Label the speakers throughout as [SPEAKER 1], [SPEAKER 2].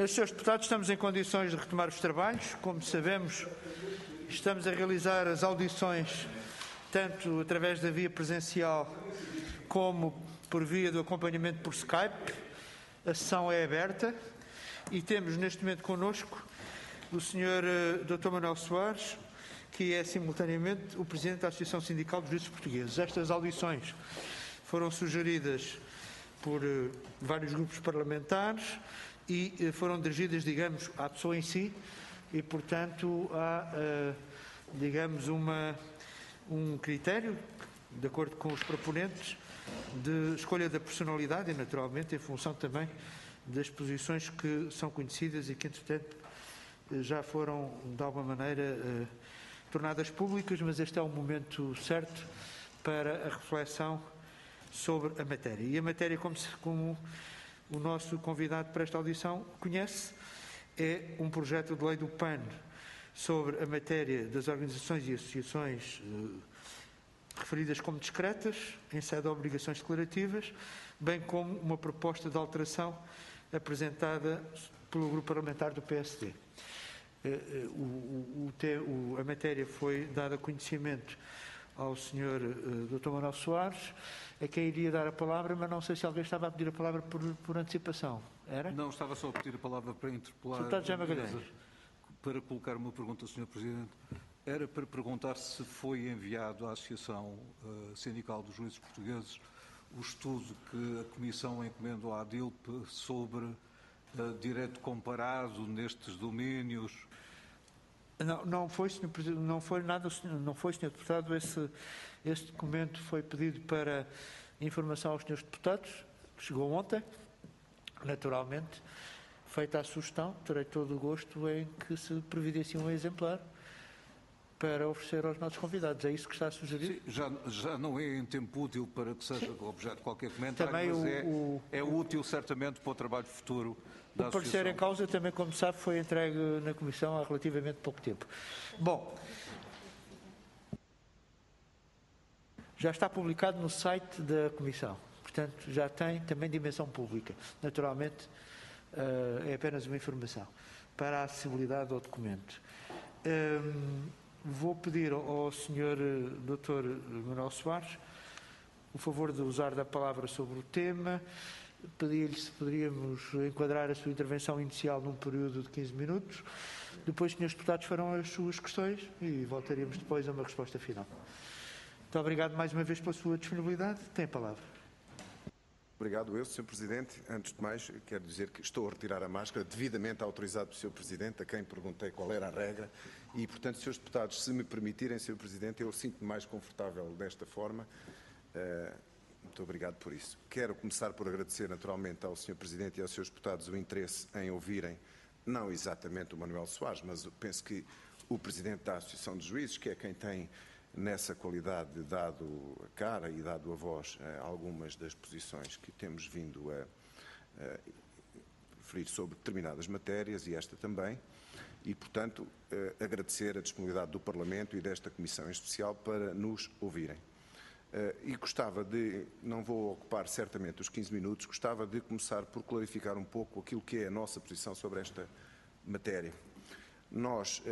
[SPEAKER 1] Senhores deputados, estamos em condições de retomar os trabalhos. Como sabemos, estamos a realizar as audições tanto através da via presencial como por via do acompanhamento por Skype. A sessão é aberta e temos neste momento connosco o Sr. Dr. Manuel Soares, que é simultaneamente o Presidente da Associação Sindical dos Juízes Portugueses. Estas audições foram sugeridas por vários grupos parlamentares e foram dirigidas, digamos, à pessoa em si e, portanto, há, digamos, um critério, de acordo com os proponentes, de escolha da personalidade e, naturalmente, em função também das posições que são conhecidas e que, entretanto, já foram, de alguma maneira, tornadas públicas, mas este é o momento certo para a reflexão sobre a matéria. E a matéria, como o nosso convidado para esta audição conhece, é um projeto de lei do PAN sobre a matéria das organizações e associações referidas como discretas, em sede de obrigações declarativas, bem como uma proposta de alteração apresentada pelo grupo parlamentar do PSD. A matéria foi dada a conhecimento ao Sr. Dr. Manuel Soares, a quem iria dar a palavra, mas não sei se alguém estava a pedir a palavra por antecipação. Era?
[SPEAKER 2] Não, estava só a pedir a palavra para interpelar para colocar uma pergunta, Sr. Presidente. Era para perguntar se foi enviado à Associação Sindical dos Juízes Portugueses o estudo que a Comissão encomendou à DILP sobre direito comparado nestes domínios.
[SPEAKER 1] Não foi, Sr. Presidente, não foi nada, não foi, Sr. Deputado. Esse documento foi pedido para informação aos Srs. Deputados, chegou ontem, naturalmente, feita a sugestão, terei todo o gosto em que se providencie um exemplar para oferecer aos nossos convidados. É isso que está a sugerir?
[SPEAKER 2] Sim, já não é em tempo útil para que seja objeto de qualquer comentário,
[SPEAKER 1] também
[SPEAKER 2] mas é útil certamente para o trabalho futuro da Associação.
[SPEAKER 1] O parecer em causa também, como sabe, foi entregue na Comissão há relativamente pouco tempo. Bom, já está publicado no site da Comissão, portanto já tem também dimensão pública. Naturalmente é apenas uma informação para a acessibilidade ao documento. Vou pedir ao Sr. Dr. Manuel Soares o favor de usar da palavra sobre o tema. Pedi-lhe se poderíamos enquadrar a sua intervenção inicial num período de 15 minutos. Depois, Srs. Deputados farão as suas questões e voltaríamos depois a uma resposta final. Muito obrigado mais uma vez pela sua disponibilidade. Tem a palavra.
[SPEAKER 3] Obrigado eu, Sr. Presidente. Antes de mais, quero dizer que estou a retirar a máscara, devidamente autorizado pelo Sr. Presidente, a quem perguntei qual era a regra. E, portanto, Srs. Deputados, se me permitirem, Sr. Presidente, eu sinto-me mais confortável desta forma. Muito obrigado por isso. Quero começar por agradecer, naturalmente, ao Sr. Presidente e aos Srs. Deputados o interesse em ouvirem, não exatamente o Manuel Soares, mas penso que o Presidente da Associação de Juízes, que é quem tem, nessa qualidade, dado a cara e dado a voz a algumas das posições que temos vindo a referir sobre determinadas matérias, e esta também, e, portanto, agradecer a disponibilidade do Parlamento e desta Comissão em especial para nos ouvirem. E gostava de, não vou ocupar certamente os 15 minutos, gostava de começar por clarificar um pouco aquilo que é a nossa posição sobre esta matéria. Nós,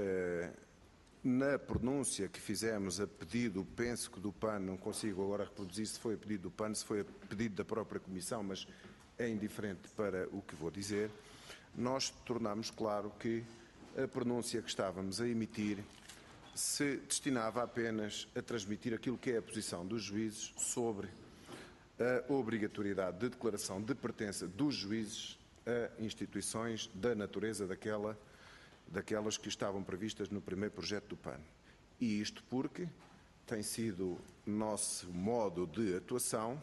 [SPEAKER 3] na pronúncia que fizemos a pedido, penso que do PAN, não consigo agora reproduzir se foi a pedido do PAN, se foi a pedido da própria Comissão, mas é indiferente para o que vou dizer, nós tornamos claro que a pronúncia que estávamos a emitir se destinava apenas a transmitir aquilo que é a posição dos juízes sobre a obrigatoriedade de declaração de pertença dos juízes a instituições da natureza daquelas que estavam previstas no primeiro projeto do PAN. E isto porque tem sido nosso modo de atuação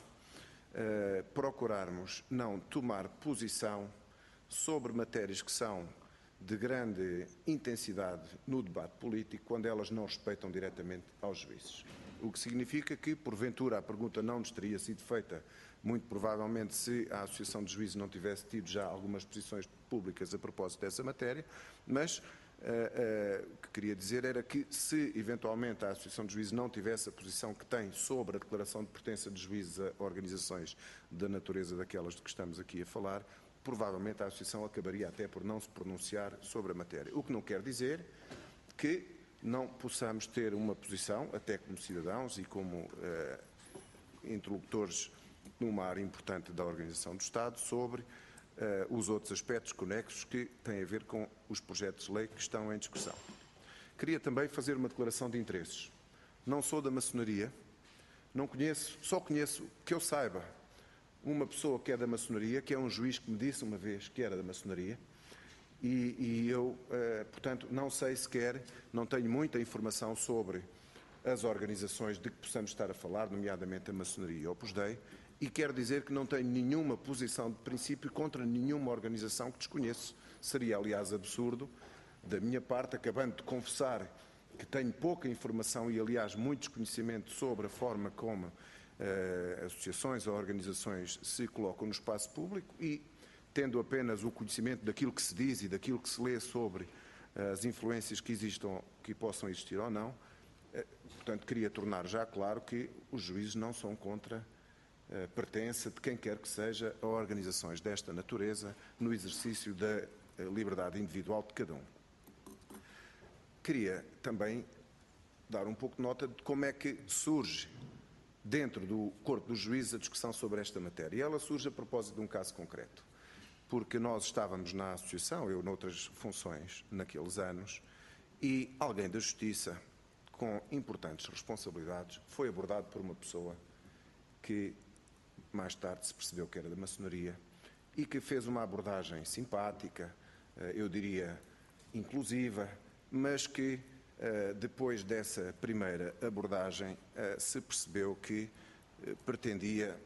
[SPEAKER 3] procurarmos não tomar posição sobre matérias que são de grande intensidade no debate político quando elas não respeitam diretamente aos juízes. O que significa que, porventura, a pergunta não nos teria sido feita, muito provavelmente, se a Associação de Juízes não tivesse tido já algumas posições públicas a propósito dessa matéria, mas o que queria dizer era que, se eventualmente a Associação de Juízes não tivesse a posição que tem sobre a declaração de pertença de juízes a organizações da natureza daquelas de que estamos aqui a falar, provavelmente a Associação acabaria até por não se pronunciar sobre a matéria. O que não quer dizer que não possamos ter uma posição, até como cidadãos e como interlocutores numa área importante da organização do Estado, sobre os outros aspectos conexos que têm a ver com os projetos de lei que estão em discussão. Queria também fazer uma declaração de interesses. Não sou da maçonaria, não conheço, só conheço, que eu saiba, uma pessoa que é da maçonaria, que é um juiz que me disse uma vez que era da maçonaria, e eu, portanto, não sei sequer, não tenho muita informação sobre as organizações de que possamos estar a falar, nomeadamente a maçonaria e o Opus Dei, e quero dizer que não tenho nenhuma posição de princípio contra nenhuma organização que desconheço. Seria, aliás, absurdo, da minha parte, acabando de confessar que tenho pouca informação e, aliás, muito desconhecimento sobre a forma como associações ou organizações se colocam no espaço público e, tendo apenas o conhecimento daquilo que se diz e daquilo que se lê sobre as influências que existam, que possam existir ou não, portanto, queria tornar já claro que os juízes não são contra a pertença de quem quer que seja a organizações desta natureza no exercício da liberdade individual de cada um. Queria também dar um pouco de nota de como é que surge dentro do corpo dos juízes a discussão sobre esta matéria. E ela surge a propósito de um caso concreto, porque nós estávamos na associação, eu noutras funções naqueles anos, e alguém da Justiça, com importantes responsabilidades, foi abordado por uma pessoa que mais tarde se percebeu que era da maçonaria e que fez uma abordagem simpática, eu diria inclusiva, mas que depois dessa primeira abordagem se percebeu que pretendia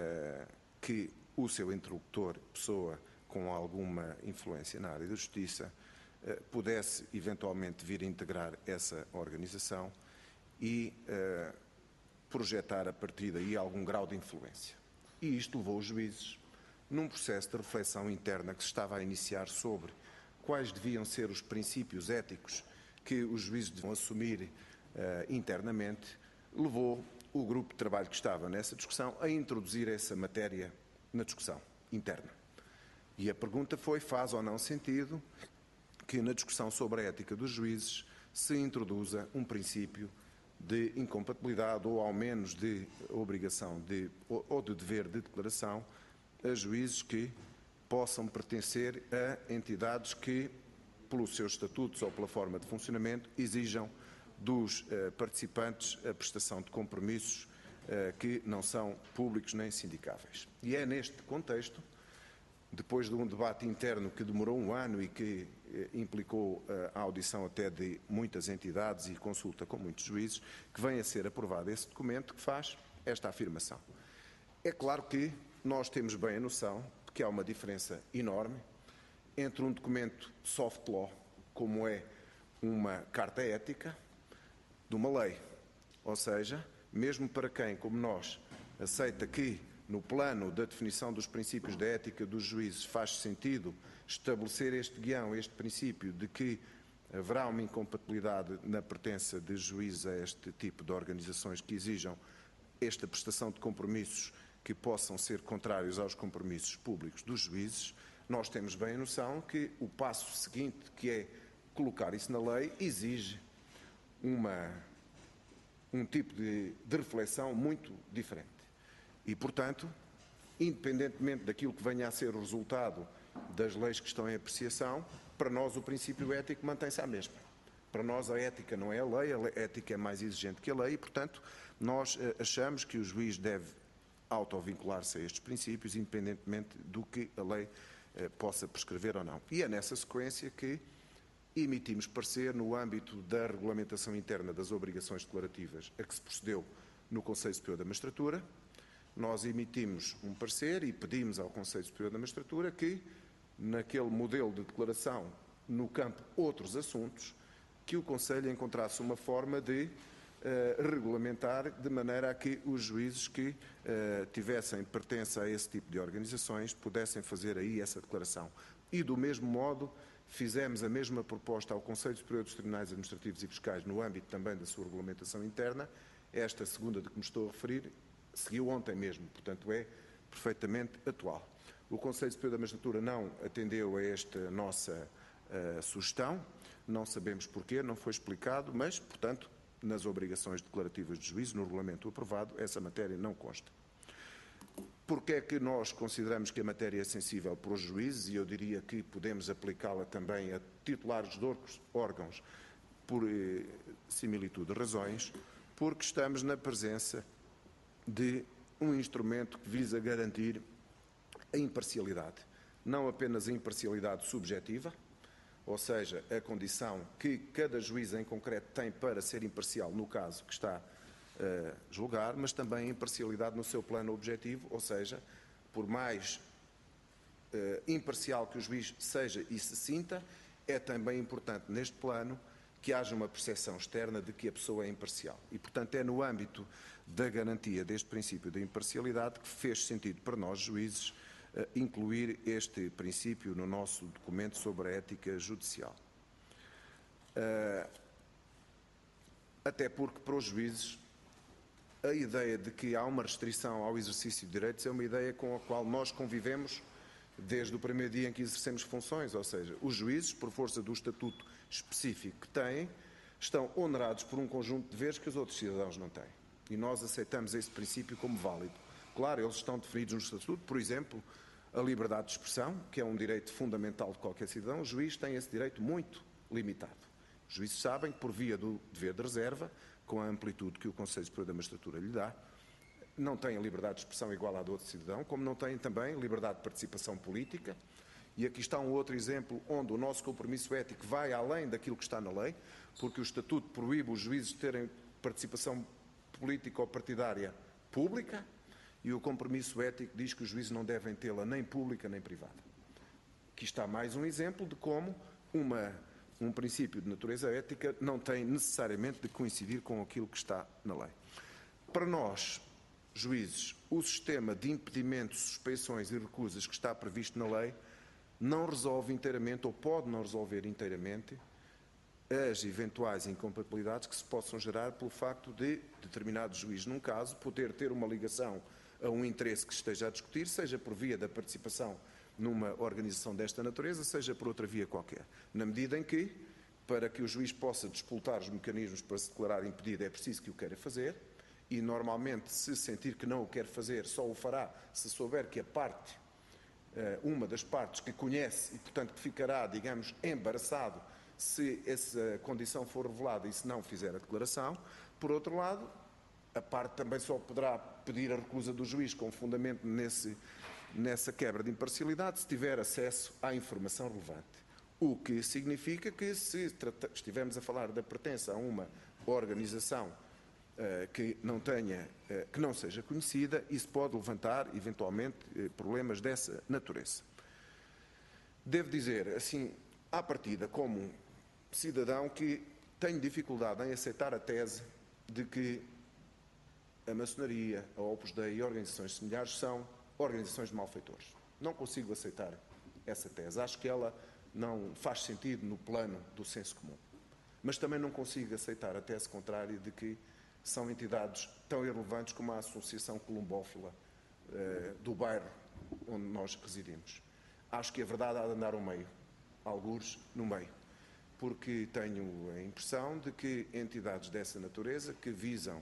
[SPEAKER 3] que o seu interlocutor, pessoa com alguma influência na área da justiça, pudesse eventualmente vir a integrar essa organização e projetar a partir daí algum grau de influência. E isto levou os juízes, num processo de reflexão interna que se estava a iniciar sobre quais deviam ser os princípios éticos que os juízes deviam assumir internamente, levou o grupo de trabalho que estava nessa discussão a introduzir essa matéria na discussão interna. E a pergunta foi, faz ou não sentido que na discussão sobre a ética dos juízes se introduza um princípio de incompatibilidade ou ao menos de obrigação ou de dever de declaração a juízes que possam pertencer a entidades que, pelos seus estatutos ou pela forma de funcionamento, exijam dos participantes a prestação de compromissos que não são públicos nem sindicáveis. E é neste contexto, depois de um debate interno que demorou um ano e que implicou a audição até de muitas entidades e consulta com muitos juízes, que vem a ser aprovado esse documento que faz esta afirmação. É claro que nós temos bem a noção de que há uma diferença enorme entre um documento soft law, como é uma carta ética, de uma lei. Ou seja, mesmo para quem, como nós, aceita que no plano da definição dos princípios da ética dos juízes faz sentido estabelecer este guião, este princípio de que haverá uma incompatibilidade na pertença de juízes a este tipo de organizações que exijam esta prestação de compromissos que possam ser contrários aos compromissos públicos dos juízes, nós temos bem a noção que o passo seguinte, que é colocar isso na lei, exige um tipo de reflexão muito diferente. E, portanto, independentemente daquilo que venha a ser o resultado das leis que estão em apreciação, para nós o princípio ético mantém-se à mesma. Para nós a ética não é a lei, a ética é mais exigente que a lei e, portanto, nós achamos que o juiz deve autovincular-se a estes princípios, independentemente do que a lei possa prescrever ou não. E é nessa sequência que emitimos parecer no âmbito da regulamentação interna das obrigações declarativas a que se procedeu no Conselho Superior da Magistratura. Nós emitimos um parecer e pedimos ao Conselho Superior da Magistratura que, naquele modelo de declaração, no campo outros assuntos, que o Conselho encontrasse uma forma de regulamentar de maneira a que os juízes que tivessem pertença a esse tipo de organizações pudessem fazer aí essa declaração. E, do mesmo modo, fizemos a mesma proposta ao Conselho Superior dos Tribunais Administrativos e Fiscais no âmbito também da sua regulamentação interna. Esta segunda de que me estou a referir seguiu ontem mesmo, portanto é perfeitamente atual. O Conselho Superior da Magistratura não atendeu a esta nossa sugestão, não sabemos porquê, não foi explicado, mas, portanto, nas obrigações declarativas de juízo, no regulamento aprovado, essa matéria não consta. Porque é que nós consideramos que a matéria é sensível para os juízes, e eu diria que podemos aplicá-la também a titulares de outros órgãos por similitude de razões, porque estamos na presença de um instrumento que visa garantir a imparcialidade. Não apenas a imparcialidade subjetiva, ou seja, a condição que cada juiz em concreto tem para ser imparcial no caso que está a julgar, mas também a imparcialidade no seu plano objetivo, ou seja, por mais imparcial que o juiz seja e se sinta, é também importante neste plano que haja uma percepção externa de que a pessoa é imparcial. E, portanto, é no âmbito da garantia deste princípio da imparcialidade que fez sentido para nós, juízes, incluir este princípio no nosso documento sobre a ética judicial. Até porque, para os juízes, a ideia de que há uma restrição ao exercício de direitos é uma ideia com a qual nós convivemos desde o primeiro dia em que exercemos funções, ou seja, os juízes, por força do estatuto específico que têm, estão onerados por um conjunto de deveres que os outros cidadãos não têm. E nós aceitamos esse princípio como válido. Claro, eles estão definidos no estatuto, por exemplo, a liberdade de expressão, que é um direito fundamental de qualquer cidadão. O juiz tem esse direito muito limitado. Os juízes sabem que, por via do dever de reserva, com a amplitude que o Conselho Superior da Magistratura lhe dá, não têm a liberdade de expressão igual à do outro cidadão, como não têm também liberdade de participação política. E aqui está um outro exemplo onde o nosso compromisso ético vai além daquilo que está na lei, porque o Estatuto proíbe os juízes de terem participação política ou partidária pública, e o compromisso ético diz que os juízes não devem tê-la nem pública nem privada. Aqui está mais um exemplo de como um princípio de natureza ética não tem necessariamente de coincidir com aquilo que está na lei. Para nós, juízes, o sistema de impedimentos, suspeições e recusas que está previsto na lei não resolve inteiramente, ou pode não resolver inteiramente, as eventuais incompatibilidades que se possam gerar pelo facto de determinado juiz, num caso, poder ter uma ligação a um interesse que esteja a discutir, seja por via da participação numa organização desta natureza, seja por outra via qualquer. Na medida em que, para que o juiz possa despoltar os mecanismos para se declarar impedido, é preciso que o queira fazer, e normalmente, se sentir que não o quer fazer, só o fará se souber que a parte, uma das partes que conhece e, portanto, que ficará, digamos, embaraçado se essa condição for revelada e se não fizer a declaração. Por outro lado, a parte também só poderá pedir a recusa do juiz com fundamento nessa quebra de imparcialidade se tiver acesso à informação relevante. O que significa que, se estivermos a falar da pertença a uma organização que não seja conhecida, isso pode levantar, eventualmente, problemas dessa natureza. Devo dizer, assim, à partida, como cidadão, que tenho dificuldade em aceitar a tese de que a maçonaria, a Opus Dei e organizações similares são organizações de malfeitores. Não consigo aceitar essa tese. Acho que ela não faz sentido no plano do senso comum. Mas também não consigo aceitar a tese contrária de que são entidades tão irrelevantes como a Associação Colombófila do bairro onde nós residimos. Acho que a verdade há de andar ao meio, algures no meio, porque tenho a impressão de que entidades dessa natureza que visam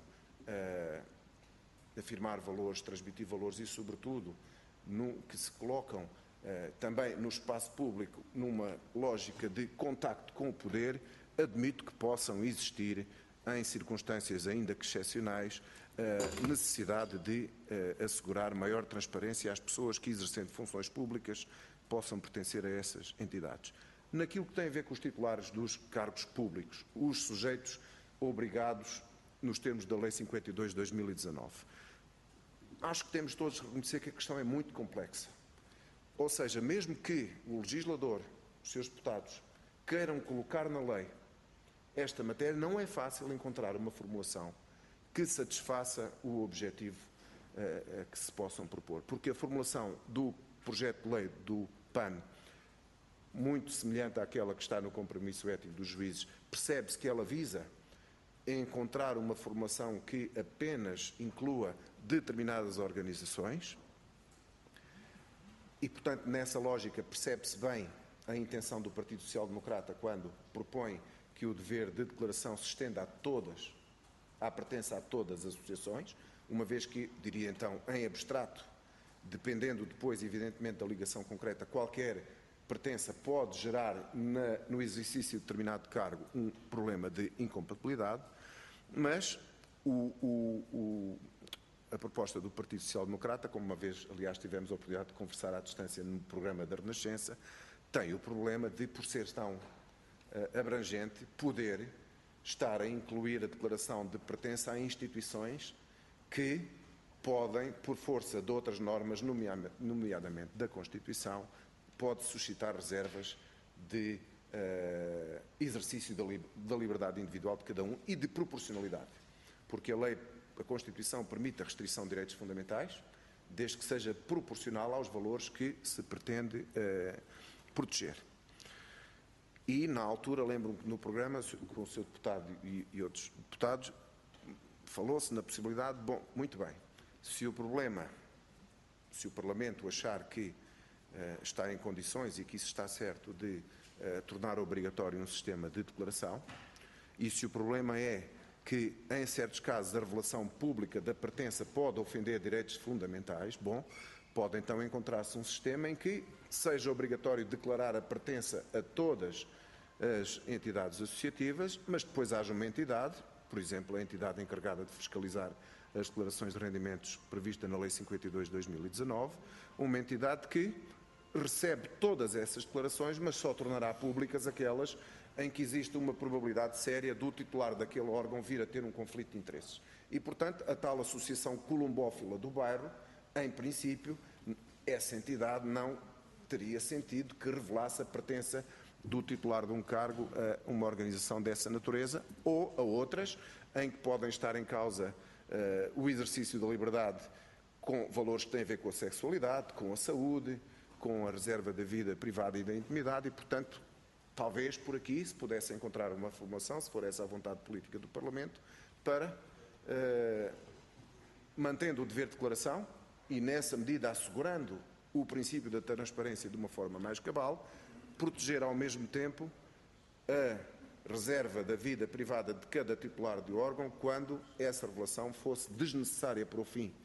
[SPEAKER 3] afirmar valores, transmitir valores e, sobretudo, que se colocam também no espaço público numa lógica de contacto com o poder, admito que possam existir, em circunstâncias ainda que excepcionais, a necessidade de assegurar maior transparência às pessoas que, exercendo funções públicas, possam pertencer a essas entidades. Naquilo que tem a ver com os titulares dos cargos públicos, os sujeitos obrigados nos termos da Lei 52 de 2019. Acho que temos todos de reconhecer que a questão é muito complexa. Ou seja, mesmo que o legislador, os seus deputados, queiram colocar na lei esta matéria, não é fácil encontrar uma formulação que satisfaça o objetivo que se possam propor. Porque a formulação do projeto de lei do PAN, muito semelhante àquela que está no compromisso ético dos juízes, percebe-se que ela visa encontrar uma formulação que apenas inclua determinadas organizações E, portanto, nessa lógica percebe-se bem a intenção do Partido Social Democrata quando propõe que o dever de declaração se estenda à pertença a todas as associações, uma vez que, diria então, em abstrato, dependendo depois, evidentemente, da ligação concreta, qualquer pertença pode gerar no exercício de determinado cargo um problema de incompatibilidade, mas a proposta do Partido Social Democrata, como uma vez, aliás, tivemos a oportunidade de conversar à distância no programa da Renascença, tem o problema de, por ser tão abrangente, poder estar a incluir a declaração de pertença a instituições que podem, por força de outras normas, nomeadamente da Constituição, pode suscitar reservas de exercício da liberdade individual de cada um e de proporcionalidade. Porque a Constituição permite a restrição de direitos fundamentais, desde que seja proporcional aos valores que se pretende proteger. E, na altura, lembro-me que no programa, com o Sr. Deputado e outros deputados, falou-se na possibilidade, bom, muito bem, se o Parlamento achar que está em condições e que isso está certo de tornar obrigatório um sistema de declaração, e se o problema é que, em certos casos, a revelação pública da pertença pode ofender direitos fundamentais, bom, pode então encontrar-se um sistema em que seja obrigatório declarar a pertença a todas as entidades associativas, mas depois haja uma entidade, por exemplo, a entidade encarregada de fiscalizar as declarações de rendimentos prevista na Lei 52 de 2019, uma entidade que recebe todas essas declarações, mas só tornará públicas aquelas em que existe uma probabilidade séria do titular daquele órgão vir a ter um conflito de interesses. E, portanto, a tal associação columbófila do bairro, em princípio, essa entidade não teria sentido que revelasse a pertença do titular de um cargo a uma organização dessa natureza ou a outras, em que podem estar em causa o exercício da liberdade com valores que têm a ver com a sexualidade, com a saúde, com a reserva da vida privada e da intimidade e, portanto, talvez por aqui se pudesse encontrar uma formulação, se for essa a vontade política do Parlamento, para, mantendo o dever de declaração e, nessa medida, assegurando o princípio da transparência de uma forma mais cabal, proteger ao mesmo tempo a reserva da vida privada de cada titular de órgão quando essa revelação fosse desnecessária para o fim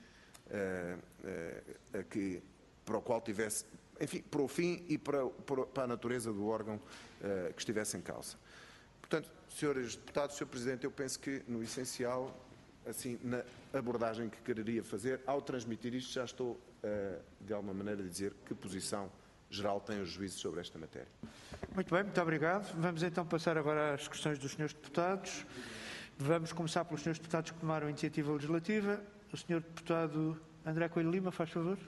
[SPEAKER 3] para o qual tivesse, enfim, para o fim e para a natureza do órgão que estivesse em causa. Portanto, senhores deputados, Sr. Presidente, eu penso que, no essencial, assim, na abordagem que quereria fazer, ao transmitir isto, já estou, de alguma maneira, a dizer que posição geral tem os juízes sobre esta matéria.
[SPEAKER 1] Muito bem, muito obrigado. Vamos então passar agora às questões dos senhores deputados. Vamos começar pelos senhores deputados que tomaram a iniciativa legislativa. O senhor deputado André Coelho Lima, faz favor.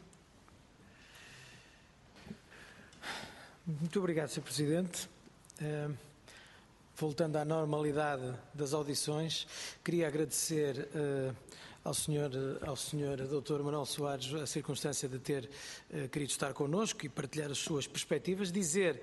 [SPEAKER 4] Muito obrigado, Sr. Presidente. Voltando à normalidade das audições, queria agradecer ao Sr. Dr. Manuel Soares a circunstância de ter querido estar connosco e partilhar as suas perspectivas. Dizer,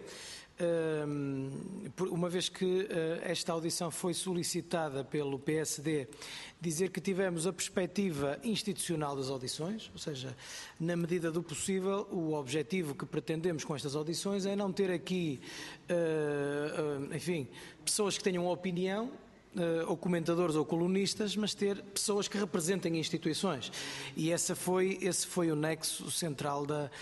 [SPEAKER 4] uma vez que esta audição foi solicitada pelo PSD, dizer que tivemos a perspectiva institucional das audições, ou seja, na medida do possível, o objetivo que pretendemos com estas audições é não ter aqui, enfim, pessoas que tenham opinião, ou comentadores ou colunistas, mas ter pessoas que representem instituições. E esse foi o nexo central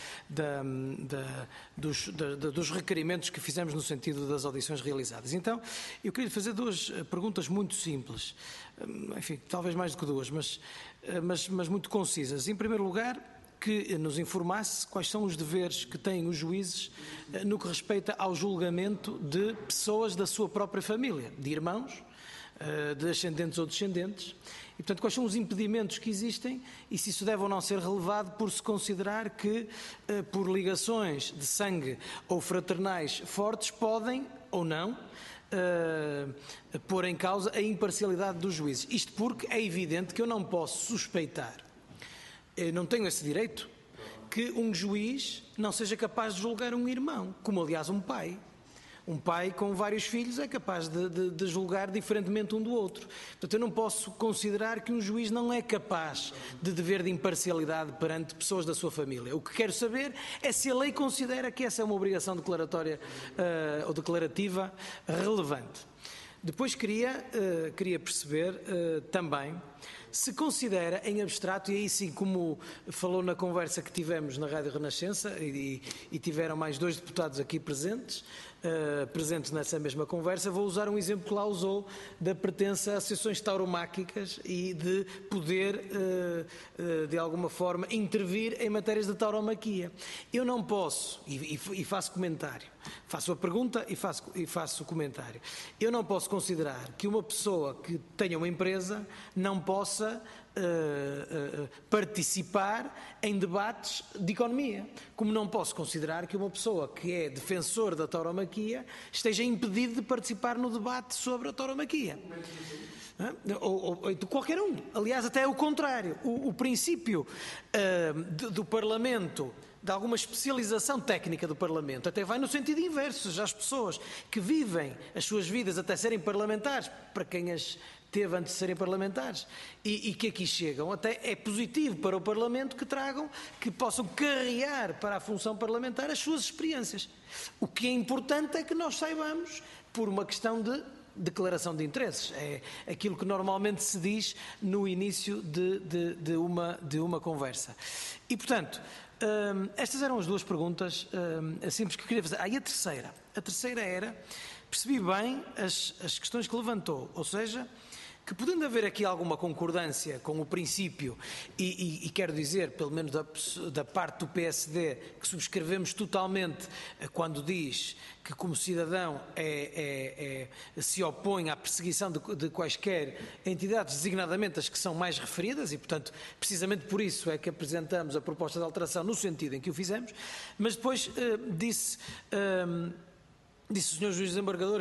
[SPEAKER 4] dos requerimentos que fizemos no sentido das audições realizadas. Então, eu queria fazer duas perguntas muito simples, enfim, talvez mais do que duas, mas muito concisas. Em primeiro lugar, que nos informasse quais são os deveres que têm os juízes no que respeita ao julgamento de pessoas da sua própria família, de irmãos, de ascendentes ou descendentes, e portanto quais são os impedimentos que existem e se isso deve ou não ser relevado por se considerar que por ligações de sangue ou fraternais fortes podem ou não pôr em causa a imparcialidade dos juízes. Isto porque é evidente que eu não posso suspeitar, eu não tenho esse direito, que um juiz não seja capaz de julgar um irmão, como aliás um pai. Um pai com vários filhos é capaz de julgar diferentemente um do outro. Portanto, eu não posso considerar que um juiz não é capaz de dever de imparcialidade perante pessoas da sua família. O que quero saber é se a lei considera que essa é uma obrigação declaratória ou declarativa relevante. Depois queria perceber também se considera em abstrato, e aí sim, como falou na conversa que tivemos na Rádio Renascença, e tiveram mais 2 deputados aqui presentes nessa mesma conversa, vou usar um exemplo que lá usou da pertença a associações tauromáquicas e de poder, de alguma forma, intervir em matérias de tauromaquia. Eu não posso, e faço comentário, faço a pergunta e faço o comentário. Eu não posso considerar que uma pessoa que tenha uma empresa não possa participar em debates de economia. Como não posso considerar que uma pessoa que é defensor da tauromaquia esteja impedido de participar no debate sobre a tauromaquia. Ou de qualquer um. Aliás, até é o contrário. O princípio do Parlamento, de alguma especialização técnica do Parlamento, até vai no sentido inverso. Já as pessoas que vivem as suas vidas até serem parlamentares, para quem as teve antes de serem parlamentares, e que aqui chegam, até é positivo para o Parlamento que possam carregar para a função parlamentar as suas experiências. O que é importante é que nós saibamos, por uma questão de declaração de interesses. É aquilo que normalmente se diz no início de uma conversa. E, portanto, estas eram as 2 perguntas simples que eu queria fazer. E a terceira? A terceira era, percebi bem as questões que levantou, ou seja, que podendo haver aqui alguma concordância com o princípio, e quero dizer, pelo menos da parte do PSD, que subscrevemos totalmente quando diz que como cidadão se opõe à perseguição de quaisquer entidades, designadamente as que são mais referidas, e portanto, precisamente por isso é que apresentamos a proposta de alteração no sentido em que o fizemos, mas depois disse o Sr. Juiz Desembargador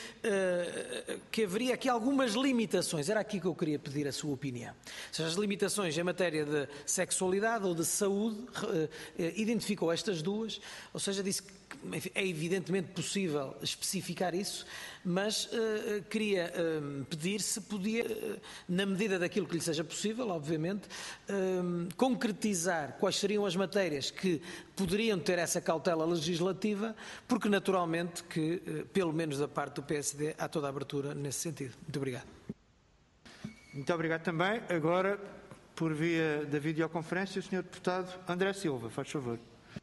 [SPEAKER 4] que haveria aqui algumas limitações. Era aqui que eu queria pedir a sua opinião. Ou seja, as limitações em matéria de sexualidade ou de saúde, identificou estas 2, ou seja, disse que enfim, é evidentemente possível especificar isso, mas queria pedir se podia, na medida daquilo que lhe seja possível, obviamente, concretizar quais seriam as matérias que poderiam ter essa cautela legislativa, porque naturalmente que, pelo menos da parte do PSD, há toda a abertura nesse sentido. Muito obrigado.
[SPEAKER 1] Muito obrigado também. Agora, por via da videoconferência, o Sr. Deputado André Silva, faz favor.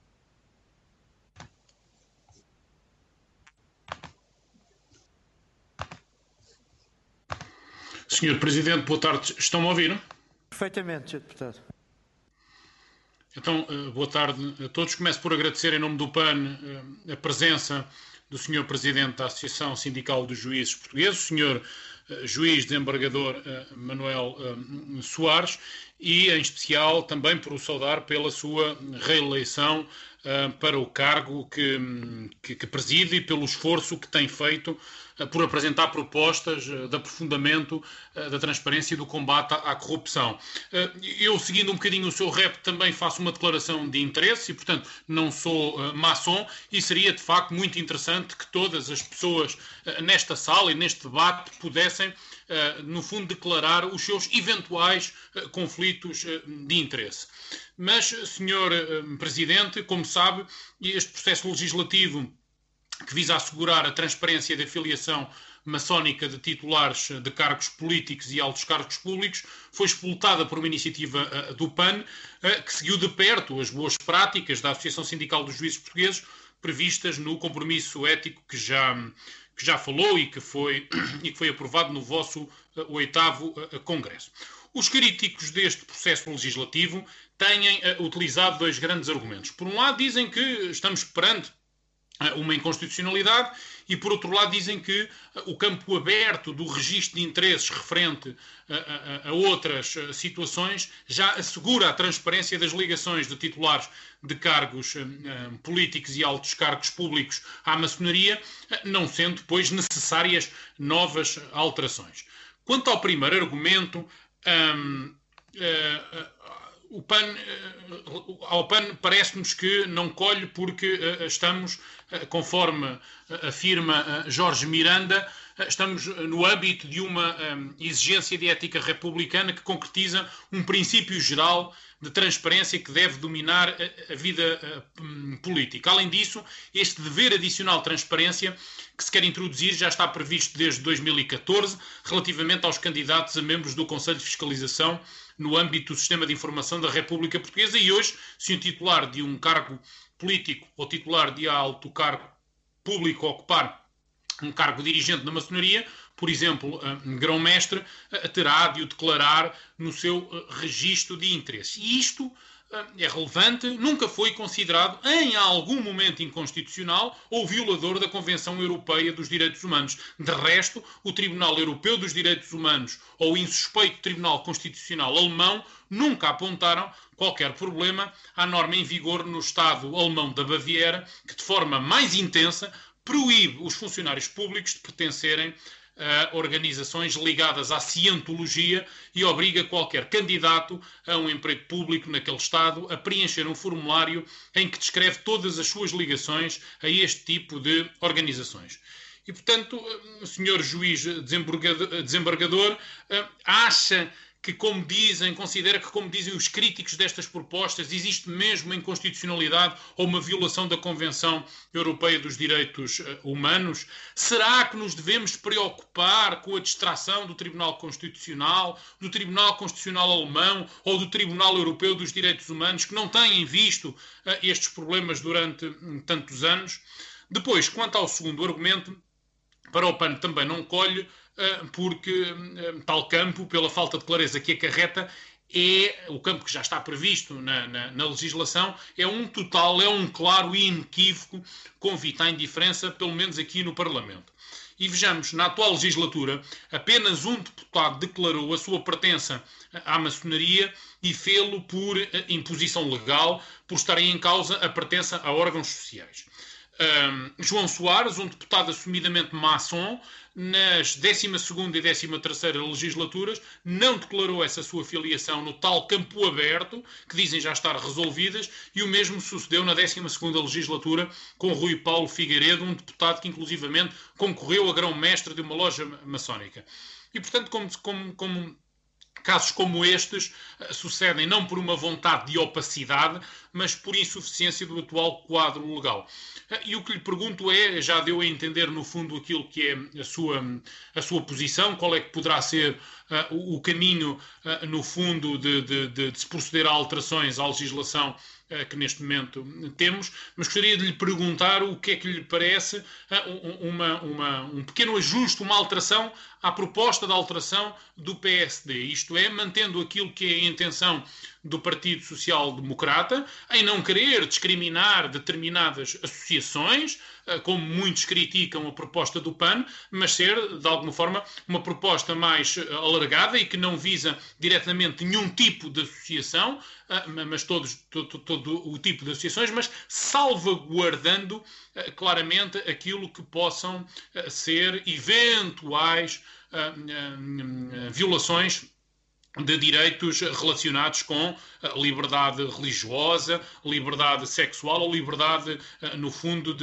[SPEAKER 5] Senhor Presidente, boa tarde. Estão-me a ouvir?
[SPEAKER 1] Perfeitamente, Sr. Deputado.
[SPEAKER 5] Então, boa tarde a todos. Começo por agradecer, em nome do PAN, a presença do Sr. Presidente da Associação Sindical dos Juízes Portugueses, o Sr. Juiz Desembargador Manuel Soares, e, em especial, também por o saudar pela sua reeleição para o cargo que preside e pelo esforço que tem feito por apresentar propostas de aprofundamento da transparência e do combate à corrupção. Eu, seguindo um bocadinho o seu rep, também faço uma declaração de interesse e, portanto, não sou maçom, e seria, de facto, muito interessante que todas as pessoas nesta sala e neste debate pudessem, no fundo, declarar os seus eventuais conflitos de interesse. Mas, Sr. Presidente, como sabe, este processo legislativo que visa assegurar a transparência da filiação maçónica de titulares de cargos políticos e altos cargos públicos foi explotada por uma iniciativa do PAN, que seguiu de perto as boas práticas da Associação Sindical dos Juízes Portugueses, previstas no compromisso ético que já falou e que foi aprovado no vosso 8º Congresso. Os críticos deste processo legislativo têm utilizado 2 grandes argumentos. Por um lado, dizem que estamos perante uma inconstitucionalidade e, por outro lado, dizem que o campo aberto do registro de interesses referente a outras situações já assegura a transparência das ligações de titulares de cargos políticos e altos cargos públicos à maçonaria, não sendo, pois, necessárias novas alterações. Quanto ao primeiro argumento, ao PAN parece-nos que não colhe porque estamos, conforme afirma Jorge Miranda, estamos no âmbito de uma exigência de ética republicana que concretiza um princípio geral de transparência que deve dominar a vida política. Além disso, este dever adicional de transparência que se quer introduzir já está previsto desde 2014 relativamente aos candidatos a membros do Conselho de Fiscalização no âmbito do Sistema de Informação da República Portuguesa, e hoje, se um titular de um cargo político ou titular de alto cargo público ocupar um cargo dirigente na maçonaria, por exemplo, grão-mestre, terá de o declarar no seu registro de interesse. E isto é relevante, nunca foi considerado em algum momento inconstitucional ou violador da Convenção Europeia dos Direitos Humanos. De resto, o Tribunal Europeu dos Direitos Humanos ou o insuspeito Tribunal Constitucional alemão nunca apontaram qualquer problema à norma em vigor no Estado alemão da Baviera, que de forma mais intensa proíbe os funcionários públicos de pertencerem a organizações ligadas à cientologia e obriga qualquer candidato a um emprego público naquele Estado a preencher um formulário em que descreve todas as suas ligações a este tipo de organizações. E, portanto, o Sr. Juiz Desembargador acha que, considera que, como dizem os críticos destas propostas, existe mesmo inconstitucionalidade ou uma violação da Convenção Europeia dos Direitos Humanos? Será que nos devemos preocupar com a distração do Tribunal Constitucional, do Tribunal Constitucional Alemão ou do Tribunal Europeu dos Direitos Humanos, que não têm visto estes problemas durante tantos anos? Depois, quanto ao segundo argumento, para o PAN também não colhe, porque tal campo, pela falta de clareza que acarreta, é o campo que já está previsto na legislação, é um claro e inequívoco convite à indiferença, pelo menos aqui no Parlamento. E vejamos, na atual legislatura, apenas um deputado declarou a sua pertença à maçonaria e fê-lo por imposição legal, por estarem em causa a pertença a órgãos sociais. João Soares, um deputado assumidamente maçom, nas 12ª e 13ª legislaturas, não declarou essa sua filiação no tal campo aberto, que dizem já estar resolvidas, e o mesmo sucedeu na 12ª legislatura com Rui Paulo Figueiredo, um deputado que inclusivamente concorreu a grão-mestre de uma loja maçónica. E, portanto, casos como estes sucedem não por uma vontade de opacidade, mas por insuficiência do atual quadro legal. E o que lhe pergunto é, já deu a entender no fundo aquilo que é a sua posição, qual é que poderá ser o caminho, no fundo, de se proceder a alterações à legislação que neste momento temos, mas gostaria de lhe perguntar o que é que lhe parece um pequeno ajuste, uma alteração à proposta de alteração do PSD, isto é, mantendo aquilo que é a intenção do Partido Social Democrata, em não querer discriminar determinadas associações, como muitos criticam a proposta do PAN, mas ser, de alguma forma, uma proposta mais alargada e que não visa diretamente nenhum tipo de associação, mas todo o tipo de associações, mas salvaguardando claramente aquilo que possam ser eventuais violações de direitos relacionados com liberdade religiosa, liberdade sexual ou liberdade, no fundo,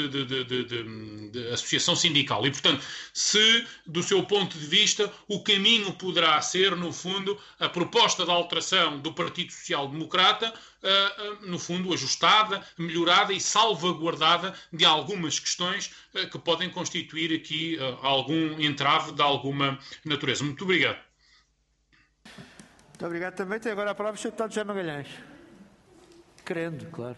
[SPEAKER 5] de associação sindical. E, portanto, se, do seu ponto de vista, o caminho poderá ser, no fundo, a proposta de alteração do Partido Social Democrata, no fundo, ajustada, melhorada e salvaguardada de algumas questões que podem constituir aqui algum entrave de alguma natureza. Muito obrigado.
[SPEAKER 1] Muito obrigado também. Tem agora a palavra o Sr. Deputado José Magalhães. Querendo, claro.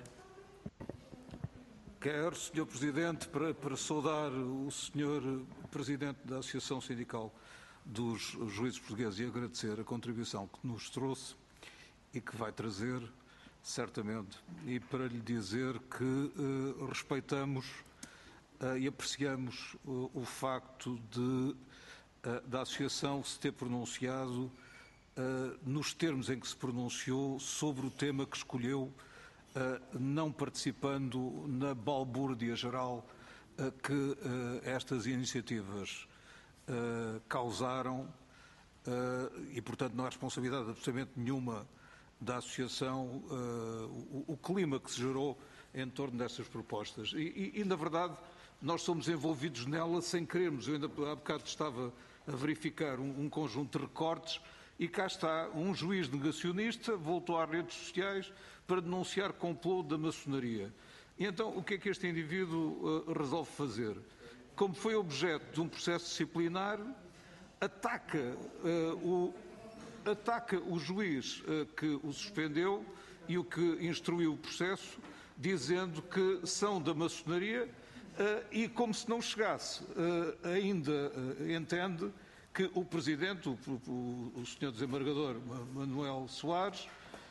[SPEAKER 2] Quero, Sr. Presidente, para saudar o Sr. Presidente da Associação Sindical dos Juízes Portugueses e agradecer a contribuição que nos trouxe e que vai trazer, certamente, e para lhe dizer que respeitamos e apreciamos o facto da Associação se ter pronunciado nos termos em que se pronunciou sobre o tema que escolheu, não participando na balbúrdia geral que estas iniciativas causaram e, portanto, não há responsabilidade absolutamente nenhuma da associação, o clima que se gerou em torno destas propostas. E, na verdade, nós somos envolvidos nela sem querermos. Eu ainda há bocado estava a verificar um conjunto de recortes e cá está, um juiz negacionista voltou às redes sociais para denunciar complô da maçonaria. E então, o que é que este indivíduo resolve fazer? Como foi objeto de um processo disciplinar, ataca o juiz que o suspendeu e o que instruiu o processo, dizendo que são da maçonaria e, como se não chegasse, ainda entende que o Presidente, o Sr. Desembargador Manuel Soares,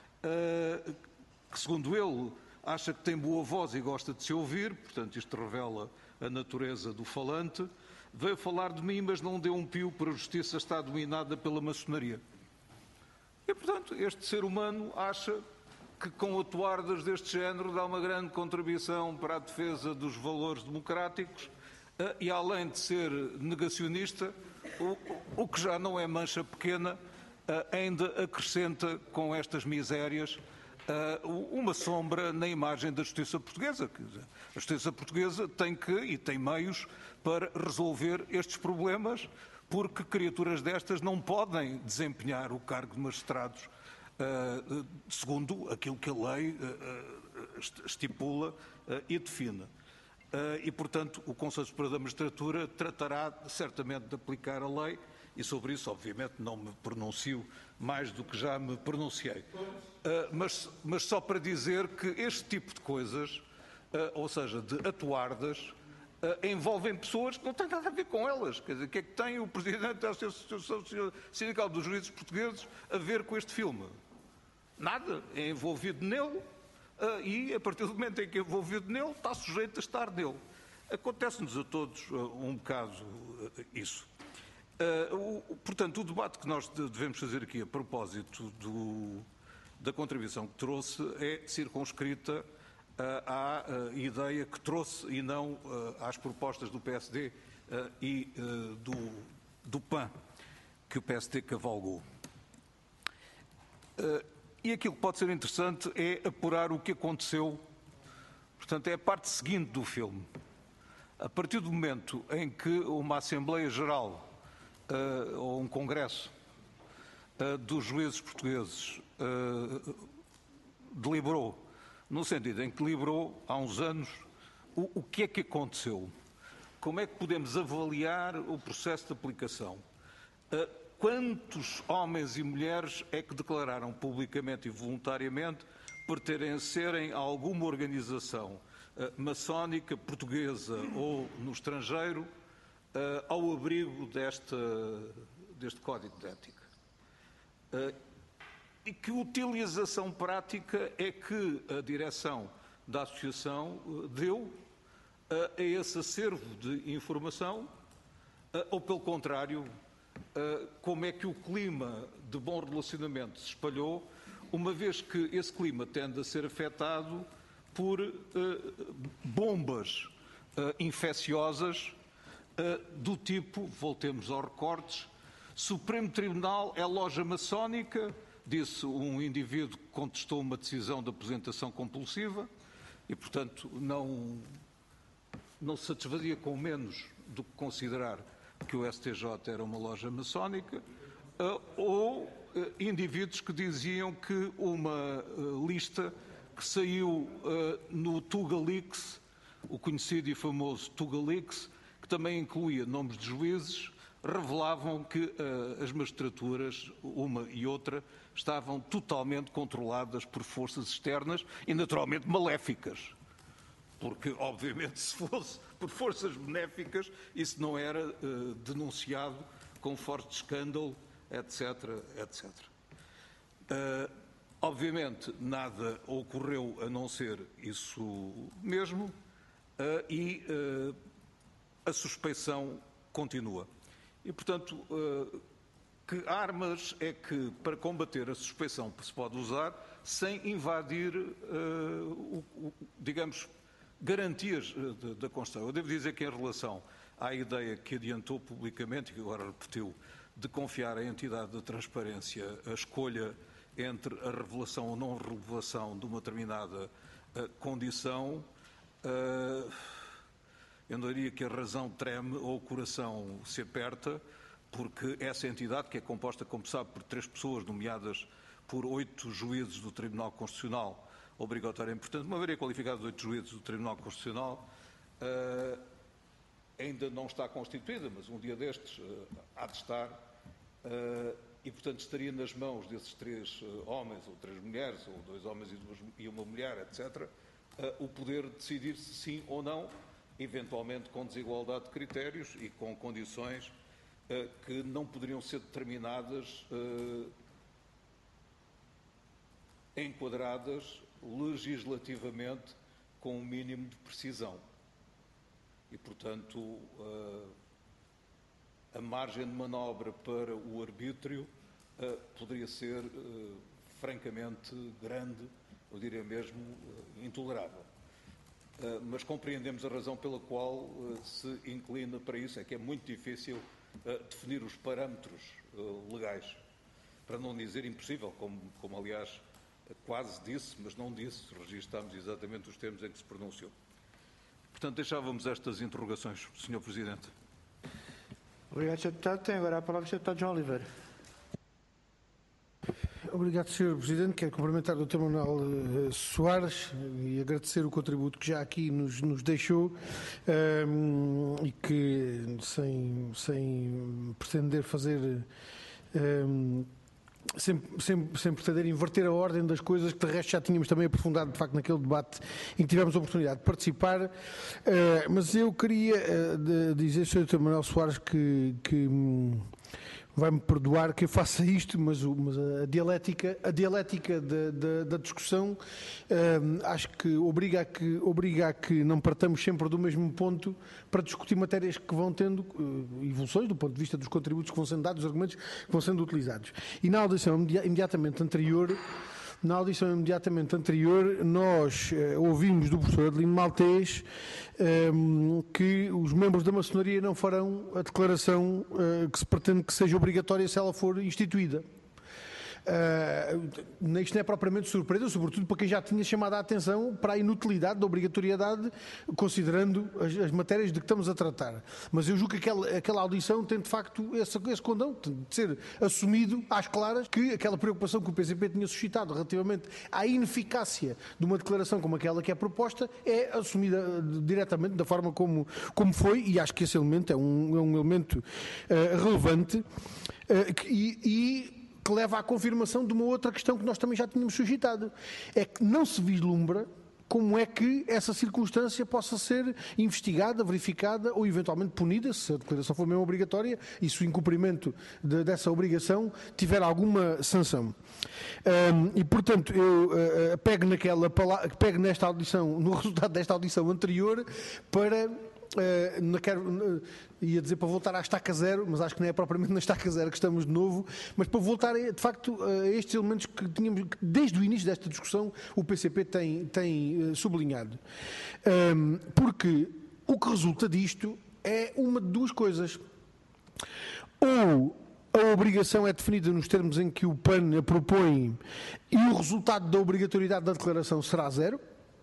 [SPEAKER 2] que segundo ele acha que tem boa voz e gosta de se ouvir, portanto isto revela a natureza do falante, veio falar de mim, mas não deu um pio para a justiça está dominada pela maçonaria. E, portanto, este ser humano acha que com atuardas deste género dá uma grande contribuição para a defesa dos valores democráticos e, além de ser negacionista, o que já não é mancha pequena, ainda acrescenta com estas misérias uma sombra na imagem da justiça portuguesa. A justiça portuguesa tem que e tem meios para resolver estes problemas, porque criaturas destas não podem desempenhar o cargo de magistrados segundo aquilo que a lei estipula e define. E, portanto, o Conselho Superior da Magistratura tratará certamente de aplicar a lei e sobre isso, obviamente, não me pronuncio mais do que já me pronunciei. Mas só para dizer que este tipo de coisas, ou seja, de atuardas, envolvem pessoas que não têm nada a ver com elas. Quer dizer, o que é que tem o Presidente da Associação Sindical dos Juízes Portugueses a ver com este filme? Nada. É envolvido nele e, a partir do momento em que é envolvido nele, está sujeito a estar nele. Acontece-nos a todos um bocado isso. Portanto, o debate que nós devemos fazer aqui a propósito da contribuição que trouxe é circunscrita à ideia que trouxe e não às propostas do PSD e do PAN, que o PSD cavalgou. E aquilo que pode ser interessante é apurar o que aconteceu, portanto, é a parte seguinte do filme. A partir do momento em que uma Assembleia Geral ou um Congresso dos juízes portugueses deliberou, no sentido em que deliberou há uns anos, o que é que aconteceu? Como é que podemos avaliar o processo de aplicação? Quantos homens e mulheres é que declararam publicamente e voluntariamente pertencerem a alguma organização maçónica portuguesa ou no estrangeiro ao abrigo deste Código de Ética? E que utilização prática é que a direção da Associação deu a esse acervo de informação, ou pelo contrário, como é que o clima de bom relacionamento se espalhou, uma vez que esse clima tende a ser afetado por bombas infecciosas do tipo, voltemos aos recortes, Supremo Tribunal é loja maçónica, disse um indivíduo que contestou uma decisão de aposentação compulsiva e, portanto, não se satisfazia com menos do que considerar que o STJ era uma loja maçónica, ou indivíduos que diziam que uma lista que saiu no Tugalix, o conhecido e famoso Tugalix, que também incluía nomes de juízes, revelavam que as magistraturas, uma e outra, estavam totalmente controladas por forças externas e naturalmente maléficas. Porque, obviamente, se fosse por forças benéficas, isso não era denunciado com forte escândalo, etc., etc. Obviamente, nada ocorreu a não ser isso mesmo e a suspeição continua. E, portanto, que armas é que, para combater a suspeição, se pode usar sem invadir, digamos, garantias da Constituição? Eu devo dizer que, em relação à ideia que adiantou publicamente, e que agora repetiu, de confiar à entidade da transparência a escolha entre a revelação ou não revelação de uma determinada condição, eu não diria que a razão treme ou o coração se aperta, porque essa entidade, que é composta, como sabe, por 3 pessoas, nomeadas por 8 juízes do Tribunal Constitucional, obrigatoriamente, portanto, uma maioria qualificada de 8 juízes do Tribunal Constitucional, ainda não está constituída, mas um dia destes há de estar, e, portanto, estaria nas mãos desses 3 homens ou 3 mulheres, ou 2 homens e uma mulher, etc., o poder decidir se sim ou não, eventualmente com desigualdade de critérios e com condições que não poderiam ser determinadas, enquadradas legislativamente com um mínimo de precisão. E, portanto, a margem de manobra para o arbítrio poderia ser francamente grande, eu diria mesmo intolerável. Mas compreendemos a razão pela qual se inclina para isso, é que é muito difícil definir os parâmetros legais, para não dizer impossível, como aliás quase disse, mas não disse, registámos exatamente os termos em que se pronunciou. Portanto, deixávamos estas interrogações, Sr. Presidente.
[SPEAKER 1] Obrigado, Sr. Deputado. Tem agora a palavra o Sr. Deputado João Oliveira.
[SPEAKER 6] Obrigado, Sr. Presidente. Quero cumprimentar o Dr. Manuel Soares e agradecer o contributo que já aqui nos deixou e que, sem pretender fazer... Sem pretender inverter a ordem das coisas, que de resto já tínhamos também aprofundado, de facto, naquele debate em que tivemos a oportunidade de participar, mas eu queria dizer, Sr. Dr. Manuel Soares, que vai-me perdoar que eu faça isto, mas a dialética da discussão acho que obriga a que não partamos sempre do mesmo ponto para discutir matérias que vão tendo evoluções do ponto de vista dos contributos que vão sendo dados, dos argumentos que vão sendo utilizados. E na audição imediatamente anterior, nós ouvimos do professor Adelino Maltês que os membros da maçonaria não farão a declaração que se pretende que seja obrigatória se ela for instituída. Isto não é propriamente surpresa, sobretudo para quem já tinha chamado a atenção para a inutilidade da obrigatoriedade, considerando as matérias de que estamos a tratar. Mas eu julgo que aquela audição tem de facto esse condão, de ser assumido às claras que aquela preocupação que o PCP tinha suscitado relativamente à ineficácia de uma declaração como aquela que é proposta é assumida diretamente da forma como foi, e acho que esse elemento é um elemento relevante que leva à confirmação de uma outra questão que nós também já tínhamos suscitado. É que não se vislumbra como é que essa circunstância possa ser investigada, verificada ou eventualmente punida, se a declaração for mesmo obrigatória e se o incumprimento dessa obrigação tiver alguma sanção. E, portanto, eu pego nesta audição, no resultado desta audição anterior, para... ia dizer para voltar à estaca zero, mas acho que não é propriamente na estaca zero que estamos de novo, mas para voltar de facto a estes elementos que tínhamos desde o início desta discussão o PCP tem sublinhado, porque o que resulta disto é uma de duas coisas: ou a obrigação é definida nos termos em que o PAN a propõe e o resultado da obrigatoriedade da declaração será zero.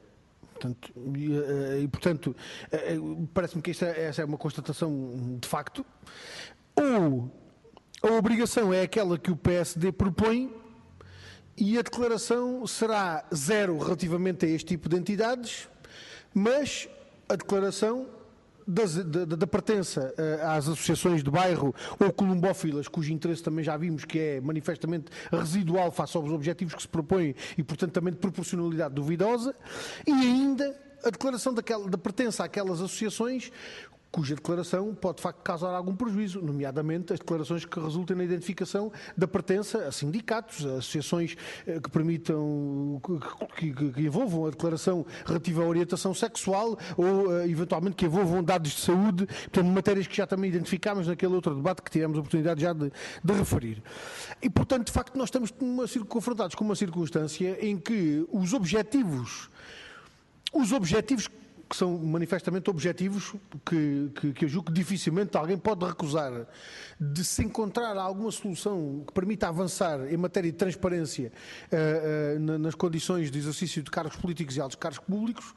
[SPEAKER 6] Portanto, parece-me que essa é uma constatação de facto. Ou a obrigação é aquela que o PSD propõe e a declaração será zero relativamente a este tipo de entidades, mas a declaração da pertença às associações de bairro ou columbófilas, cujo interesse também já vimos que é manifestamente residual face aos objetivos que se propõem e, portanto, também de proporcionalidade duvidosa, e ainda a declaração da pertença àquelas associações cuja declaração pode, de facto, causar algum prejuízo, nomeadamente as declarações que resultem na identificação da pertença a sindicatos, a associações que permitam, que envolvam a declaração relativa à orientação sexual ou, eventualmente, que envolvam dados de saúde, portanto, matérias que já também identificámos naquele outro debate que tivemos a oportunidade já de referir. E, portanto, de facto, nós estamos confrontados com uma circunstância em que os objetivos que são manifestamente objetivos, que eu julgo que dificilmente alguém pode recusar, de se encontrar alguma solução que permita avançar em matéria de transparência nas condições de exercício de cargos políticos e altos cargos públicos,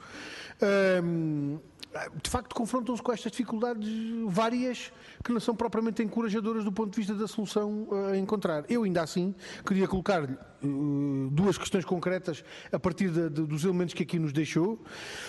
[SPEAKER 6] de facto confrontam-se com estas dificuldades várias que não são propriamente encorajadoras do ponto de vista da solução a encontrar. Eu ainda assim queria colocar-lhe duas questões concretas a partir dos elementos que aqui nos deixou.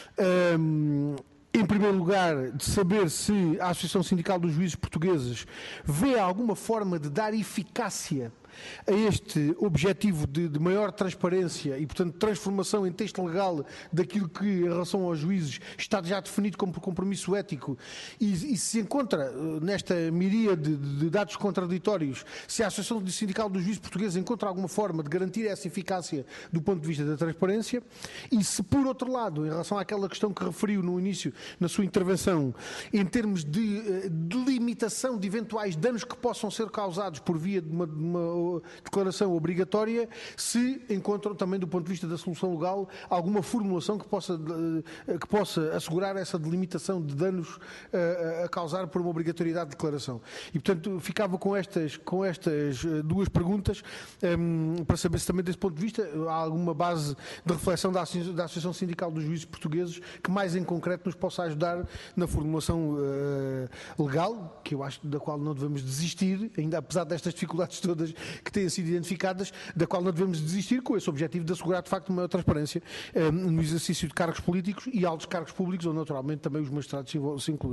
[SPEAKER 6] Em primeiro lugar, de saber se a Associação Sindical dos Juízes Portugueses vê alguma forma de dar eficácia a este objetivo de maior transparência e, portanto, transformação em texto legal daquilo que, em relação aos juízes, está já definido como compromisso ético e se encontra nesta miríade de dados contraditórios, se a Associação Sindical dos Juízes Portugueses encontra alguma forma de garantir essa eficácia do ponto de vista da transparência e se, por outro lado, em relação àquela questão que referiu no início, na sua intervenção, em termos de delimitação de eventuais danos que possam ser causados por via de uma declaração obrigatória, se encontram também do ponto de vista da solução legal alguma formulação que possa assegurar essa delimitação de danos a causar por uma obrigatoriedade de declaração. E, portanto, ficava com estas duas perguntas para saber se também desse ponto de vista há alguma base de reflexão da Associação Sindical dos Juízes Portugueses que mais em concreto nos possa ajudar na formulação legal, que eu acho da qual não devemos desistir, ainda apesar destas dificuldades todas que têm sido identificadas, da qual não devemos desistir, com esse objetivo de assegurar, de facto, maior transparência no exercício de cargos políticos e altos cargos públicos, onde naturalmente também os magistrados se incluem.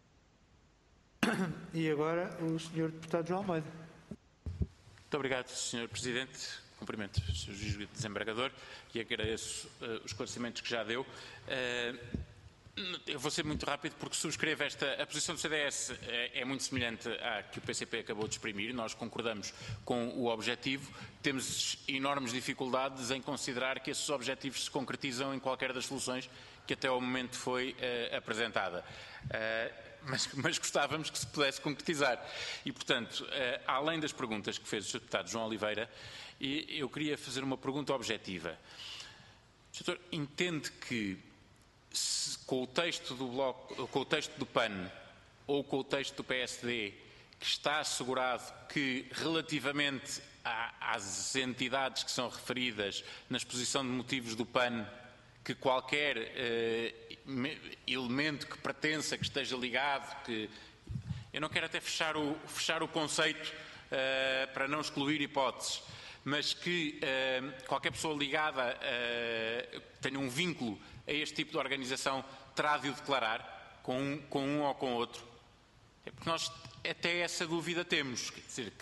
[SPEAKER 1] E agora o Sr. Deputado João Almeida.
[SPEAKER 7] Muito obrigado, Sr. Presidente. Cumprimento o Sr. Juiz Desembargador e agradeço os esclarecimentos que já deu. Eu vou ser muito rápido porque subscrevo a posição do CDS é muito semelhante à que o PCP acabou de exprimir. Nós concordamos com o objetivo. Temos enormes dificuldades em considerar que esses objetivos se concretizam em qualquer das soluções que até ao momento foi apresentada. Mas gostávamos que se pudesse concretizar. E, portanto, além das perguntas que fez o Sr. Deputado João Oliveira, eu queria fazer uma pergunta objetiva. O Sr. entende que com o texto do PAN ou com o texto do PSD que está assegurado que relativamente às entidades que são referidas na exposição de motivos do PAN, que qualquer elemento que pertença, que esteja ligado, que eu não quero até fechar o conceito para não excluir hipóteses, mas que qualquer pessoa ligada tenha um vínculo a este tipo de organização terá de o declarar com um ou com outro. É porque nós até essa dúvida temos, quer dizer,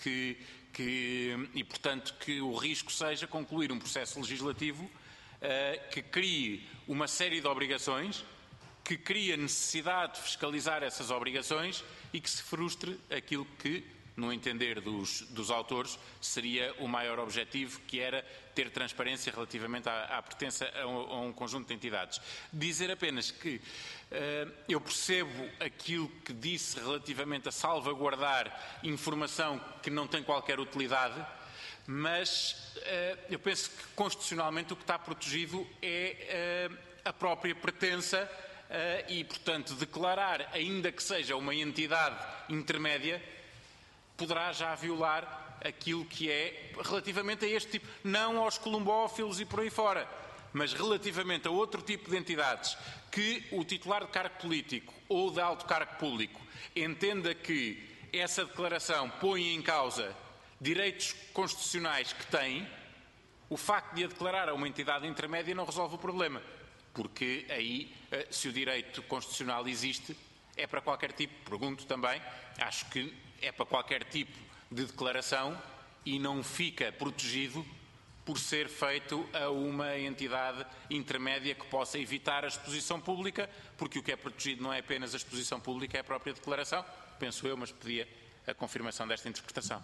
[SPEAKER 7] e portanto que o risco seja concluir um processo legislativo que crie uma série de obrigações, que crie a necessidade de fiscalizar essas obrigações e que se frustre aquilo que, no entender dos autores, seria o maior objetivo, que era ter transparência relativamente à pertença a um conjunto de entidades. Dizer apenas que eu percebo aquilo que disse relativamente a salvaguardar informação que não tem qualquer utilidade, mas eu penso que constitucionalmente o que está protegido é a própria pertença e, portanto, declarar, ainda que seja uma entidade intermédia, poderá já violar aquilo que é relativamente a este tipo, não aos columbófilos e por aí fora, mas relativamente a outro tipo de entidades que o titular de cargo político ou de alto cargo público entenda que essa declaração põe em causa direitos constitucionais que tem, o facto de a declarar a uma entidade intermédia não resolve o problema, porque aí, se o direito constitucional existe, é para qualquer tipo, pergunto também, acho que é para qualquer tipo de declaração e não fica protegido por ser feito a uma entidade intermédia que possa evitar a exposição pública, porque o que é protegido não é apenas a exposição pública, é a própria declaração, penso eu, mas pedia a confirmação desta interpretação.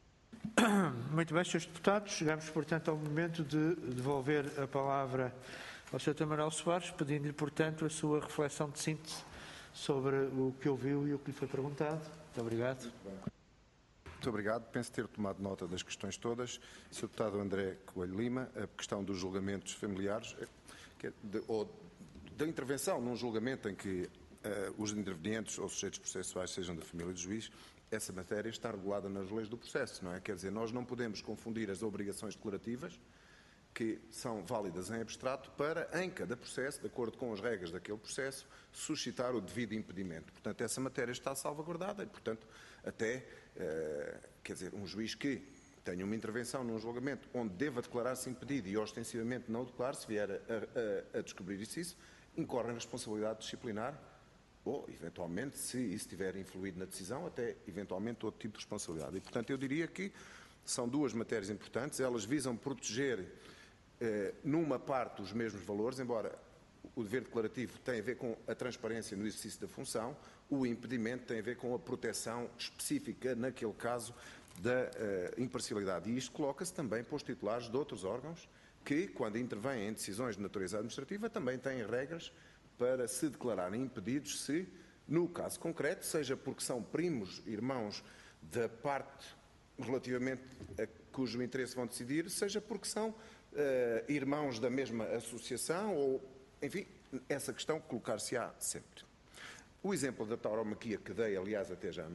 [SPEAKER 1] Muito bem, Srs. Deputados, chegamos, portanto, ao momento de devolver a palavra ao Sr. Manuel Soares, pedindo-lhe, portanto, a sua reflexão de síntese sobre o que ouviu e o que lhe foi perguntado. Muito obrigado.
[SPEAKER 3] Muito obrigado. Penso ter tomado nota das questões todas. Sr. Deputado André Coelho Lima, a questão dos julgamentos familiares ou da intervenção num julgamento em que os intervenientes ou sujeitos processuais sejam da família do juiz, essa matéria está regulada nas leis do processo, não é? Quer dizer, nós não podemos confundir as obrigações declarativas, que são válidas em abstrato, para, em cada processo, de acordo com as regras daquele processo, suscitar o devido impedimento. Portanto, essa matéria está salvaguardada e, portanto, até, quer dizer, um juiz que tenha uma intervenção num julgamento onde deva declarar-se impedido e ostensivamente não declare, se vier a descobrir isso, incorre em responsabilidade disciplinar ou, eventualmente, se isso tiver influído na decisão, até, eventualmente, outro tipo de responsabilidade. E, portanto, eu diria que são duas matérias importantes. Elas visam proteger, numa parte, os mesmos valores, embora o dever declarativo tem a ver com a transparência no exercício da função, o impedimento tem a ver com a proteção específica, naquele caso, da imparcialidade. E isto coloca-se também para os titulares de outros órgãos que, quando intervêm em decisões de natureza administrativa, também têm regras para se declararem impedidos se, no caso concreto, seja porque são primos, irmãos da parte relativamente a cujo interesse vão decidir, seja porque são irmãos da mesma associação ou, enfim, essa questão colocar-se-á sempre. O exemplo da tauromaquia que dei, aliás, até já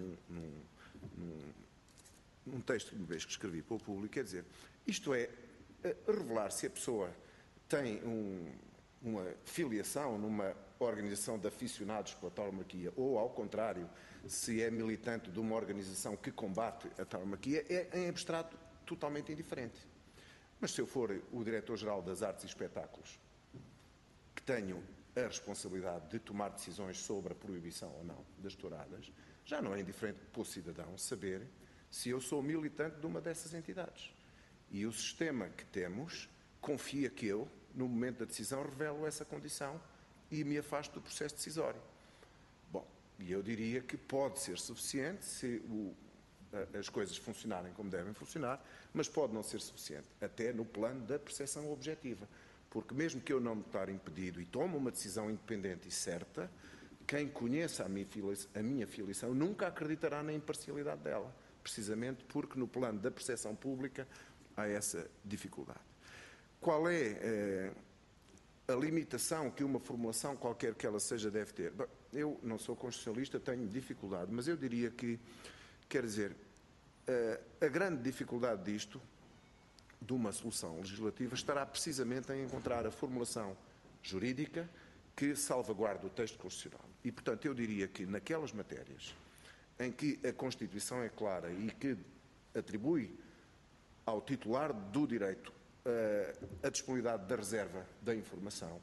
[SPEAKER 3] num texto que escrevi para o público, quer dizer, isto é revelar se a pessoa tem uma filiação numa organização de aficionados pela tauromaquia ou, ao contrário, se é militante de uma organização que combate a tauromaquia, é em abstrato totalmente indiferente. Mas se eu for o Diretor-Geral das Artes e Espetáculos, que tenho a responsabilidade de tomar decisões sobre a proibição ou não das touradas, já não é indiferente para o cidadão saber se eu sou militante de uma dessas entidades. E o sistema que temos confia que eu, no momento da decisão, revelo essa condição e me afasto do processo decisório. Bom, e eu diria que pode ser suficiente se as coisas funcionarem como devem funcionar, mas pode não ser suficiente, até no plano da percepção objetiva. Porque mesmo que eu não me estar impedido e tome uma decisão independente e certa, quem conheça a minha filiação nunca acreditará na imparcialidade dela, precisamente porque no plano da percepção pública há essa dificuldade. Qual é a limitação que uma formulação, qualquer que ela seja, deve ter? Bom, eu não sou constitucionalista, tenho dificuldade, mas eu diria que, quer dizer, a grande dificuldade disto, de uma solução legislativa, estará precisamente em encontrar a formulação jurídica que salvaguarde o texto constitucional. E, portanto, eu diria que naquelas matérias em que a Constituição é clara e que atribui ao titular do direito a disponibilidade da reserva da informação,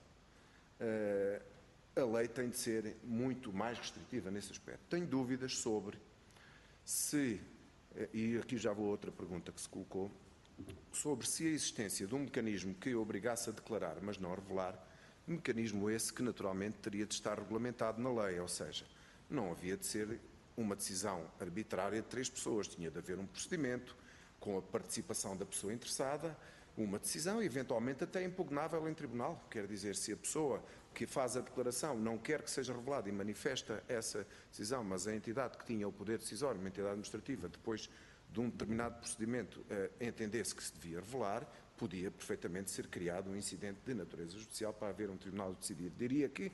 [SPEAKER 3] a lei tem de ser muito mais restritiva nesse aspecto. Tenho dúvidas sobre se, e aqui já vou a outra pergunta que se colocou, sobre se a existência de um mecanismo que obrigasse a declarar, mas não a revelar, mecanismo esse que naturalmente teria de estar regulamentado na lei, ou seja, não havia de ser uma decisão arbitrária de 3 pessoas, tinha de haver um procedimento com a participação da pessoa interessada, uma decisão eventualmente até impugnável em tribunal, quer dizer, se a pessoa que faz a declaração não quer que seja revelada e manifesta essa decisão, mas a entidade que tinha o poder decisório, uma entidade administrativa, depois de um determinado procedimento entendesse que se devia revelar, podia perfeitamente ser criado um incidente de natureza judicial para haver um tribunal de decidir. Diria que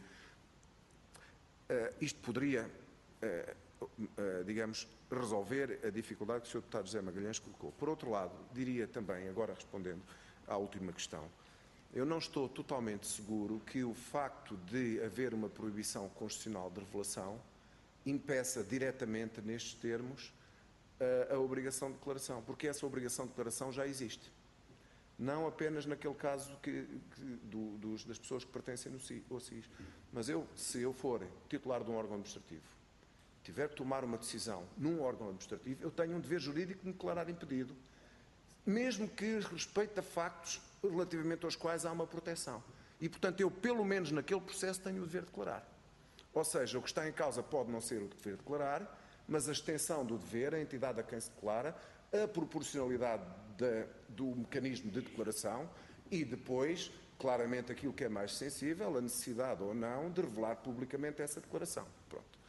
[SPEAKER 3] isto poderia, digamos, resolver a dificuldade que o Sr. Deputado José Magalhães colocou. Por outro lado, diria também, agora respondendo à última questão, eu não estou totalmente seguro que o facto de haver uma proibição constitucional de revelação impeça diretamente nestes termos a obrigação de declaração, porque essa obrigação de declaração já existe. Não apenas naquele caso das pessoas que pertencem ao SIS. Mas se eu for titular de um órgão administrativo, tiver que tomar uma decisão num órgão administrativo, eu tenho um dever jurídico de me declarar impedido, mesmo que respeite a factos relativamente aos quais há uma proteção. E, portanto, eu, pelo menos naquele processo, tenho o dever de declarar. Ou seja, o que está em causa pode não ser o dever de declarar, mas a extensão do dever, a entidade a quem se declara, a proporcionalidade do mecanismo de declaração e depois, claramente, aquilo que é mais sensível, a necessidade ou não de revelar publicamente essa declaração. Pronto.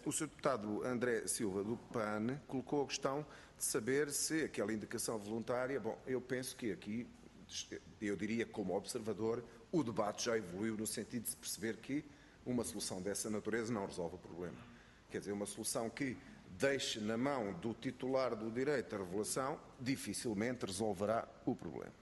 [SPEAKER 3] O Sr. Deputado André Silva, do PAN, colocou a questão de saber se aquela indicação voluntária... Bom, eu penso que aqui, eu diria como observador, o debate já evoluiu no sentido de se perceber que uma solução dessa natureza não resolve o problema. Quer dizer, uma solução que deixe na mão do titular do direito à revelação dificilmente resolverá o problema.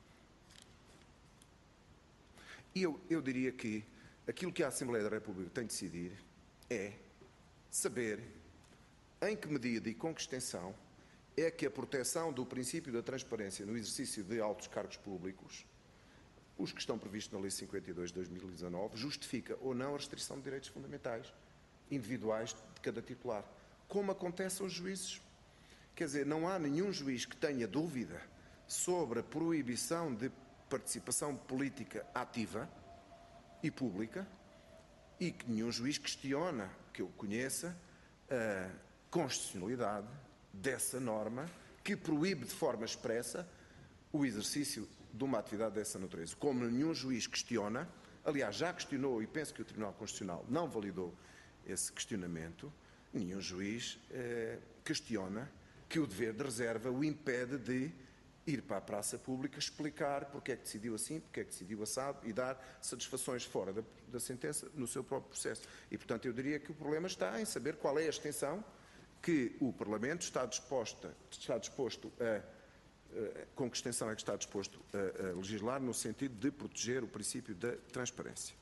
[SPEAKER 3] E eu diria que aquilo que a Assembleia da República tem de decidir é saber em que medida e com que extensão é que a proteção do princípio da transparência no exercício de altos cargos públicos, os que estão previstos na Lei 52 de 2019, justifica ou não a restrição de direitos fundamentais individuais de cada titular, como acontece aos juízes. Quer dizer, não há nenhum juiz que tenha dúvida sobre a proibição de participação política ativa e pública e que nenhum juiz questiona, que eu conheça, a constitucionalidade dessa norma que proíbe de forma expressa o exercício de uma atividade dessa natureza. Como nenhum juiz questiona, aliás, já questionou e penso que o Tribunal Constitucional não validou esse questionamento, nenhum juiz questiona que o dever de reserva o impede de ir para a praça pública explicar porque é que decidiu assim, porque é que decidiu assado e dar satisfações fora da sentença no seu próprio processo. E, portanto, eu diria que o problema está em saber qual é a extensão que o Parlamento está disposto com que extensão é que está disposto a legislar no sentido de proteger o princípio da transparência.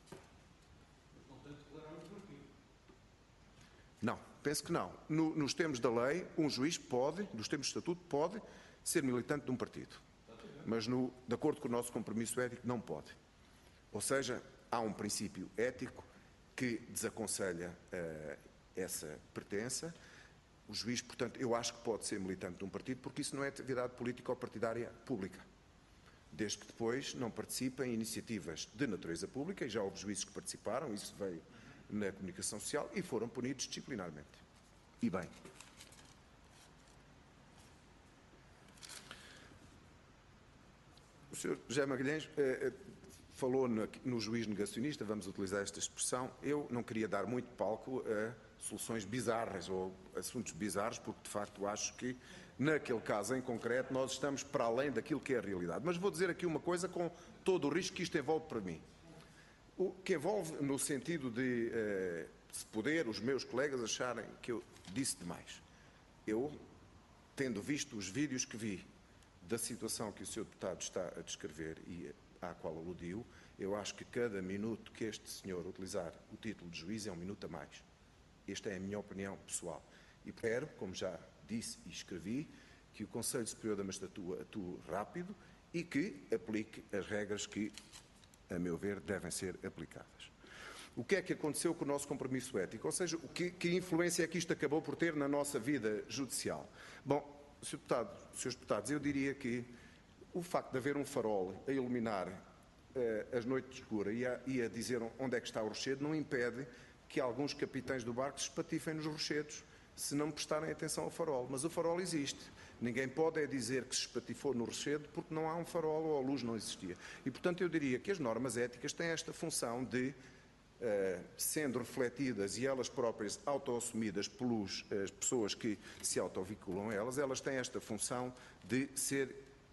[SPEAKER 3] Não, penso que não. Nos termos da lei, um juiz pode, nos termos de estatuto, pode ser militante de um partido. Mas, de acordo com o nosso compromisso ético, não pode. Ou seja, há um princípio ético que desaconselha essa pertença. O juiz, portanto, eu acho que pode ser militante de um partido, porque isso não é atividade política ou partidária pública. Desde que depois não participe em iniciativas de natureza pública, e já houve juízes que participaram, isso veio na comunicação social, e foram punidos disciplinarmente. E bem. O Sr. José Magalhães falou no juiz negacionista, vamos utilizar esta expressão. Eu não queria dar muito palco a soluções bizarras ou assuntos bizarros, porque de facto acho que naquele caso em concreto nós estamos para além daquilo que é a realidade. Mas vou dizer aqui uma coisa com todo o risco que isto envolve para mim. O que envolve no sentido de se poder os meus colegas acharem que eu disse demais. Eu, tendo visto os vídeos que vi da situação que o Sr. Deputado está a descrever e à qual aludiu, eu acho que cada minuto que este senhor utilizar o título de juiz é um minuto a mais. Esta é a minha opinião pessoal. E espero, como já disse e escrevi, que o Conselho Superior da Magistratura atue rápido e que aplique as regras que, a meu ver, devem ser aplicadas. O que é que aconteceu com o nosso compromisso ético? Ou seja, que influência é que isto acabou por ter na nossa vida judicial? Bom, Srs. Deputados, eu diria que o facto de haver um farol a iluminar as noites escuras e a dizer onde é que está o rochedo não impede que alguns capitães do barco se espatifem nos rochedos se não prestarem atenção ao farol. Mas o farol existe. Ninguém pode dizer que se espatifou no rochedo porque não há um farol ou a luz não existia. E, portanto, eu diria que as normas éticas têm esta função de, sendo refletidas e elas próprias autoassumidas pelas pessoas que se autovinculam a elas têm esta função de ser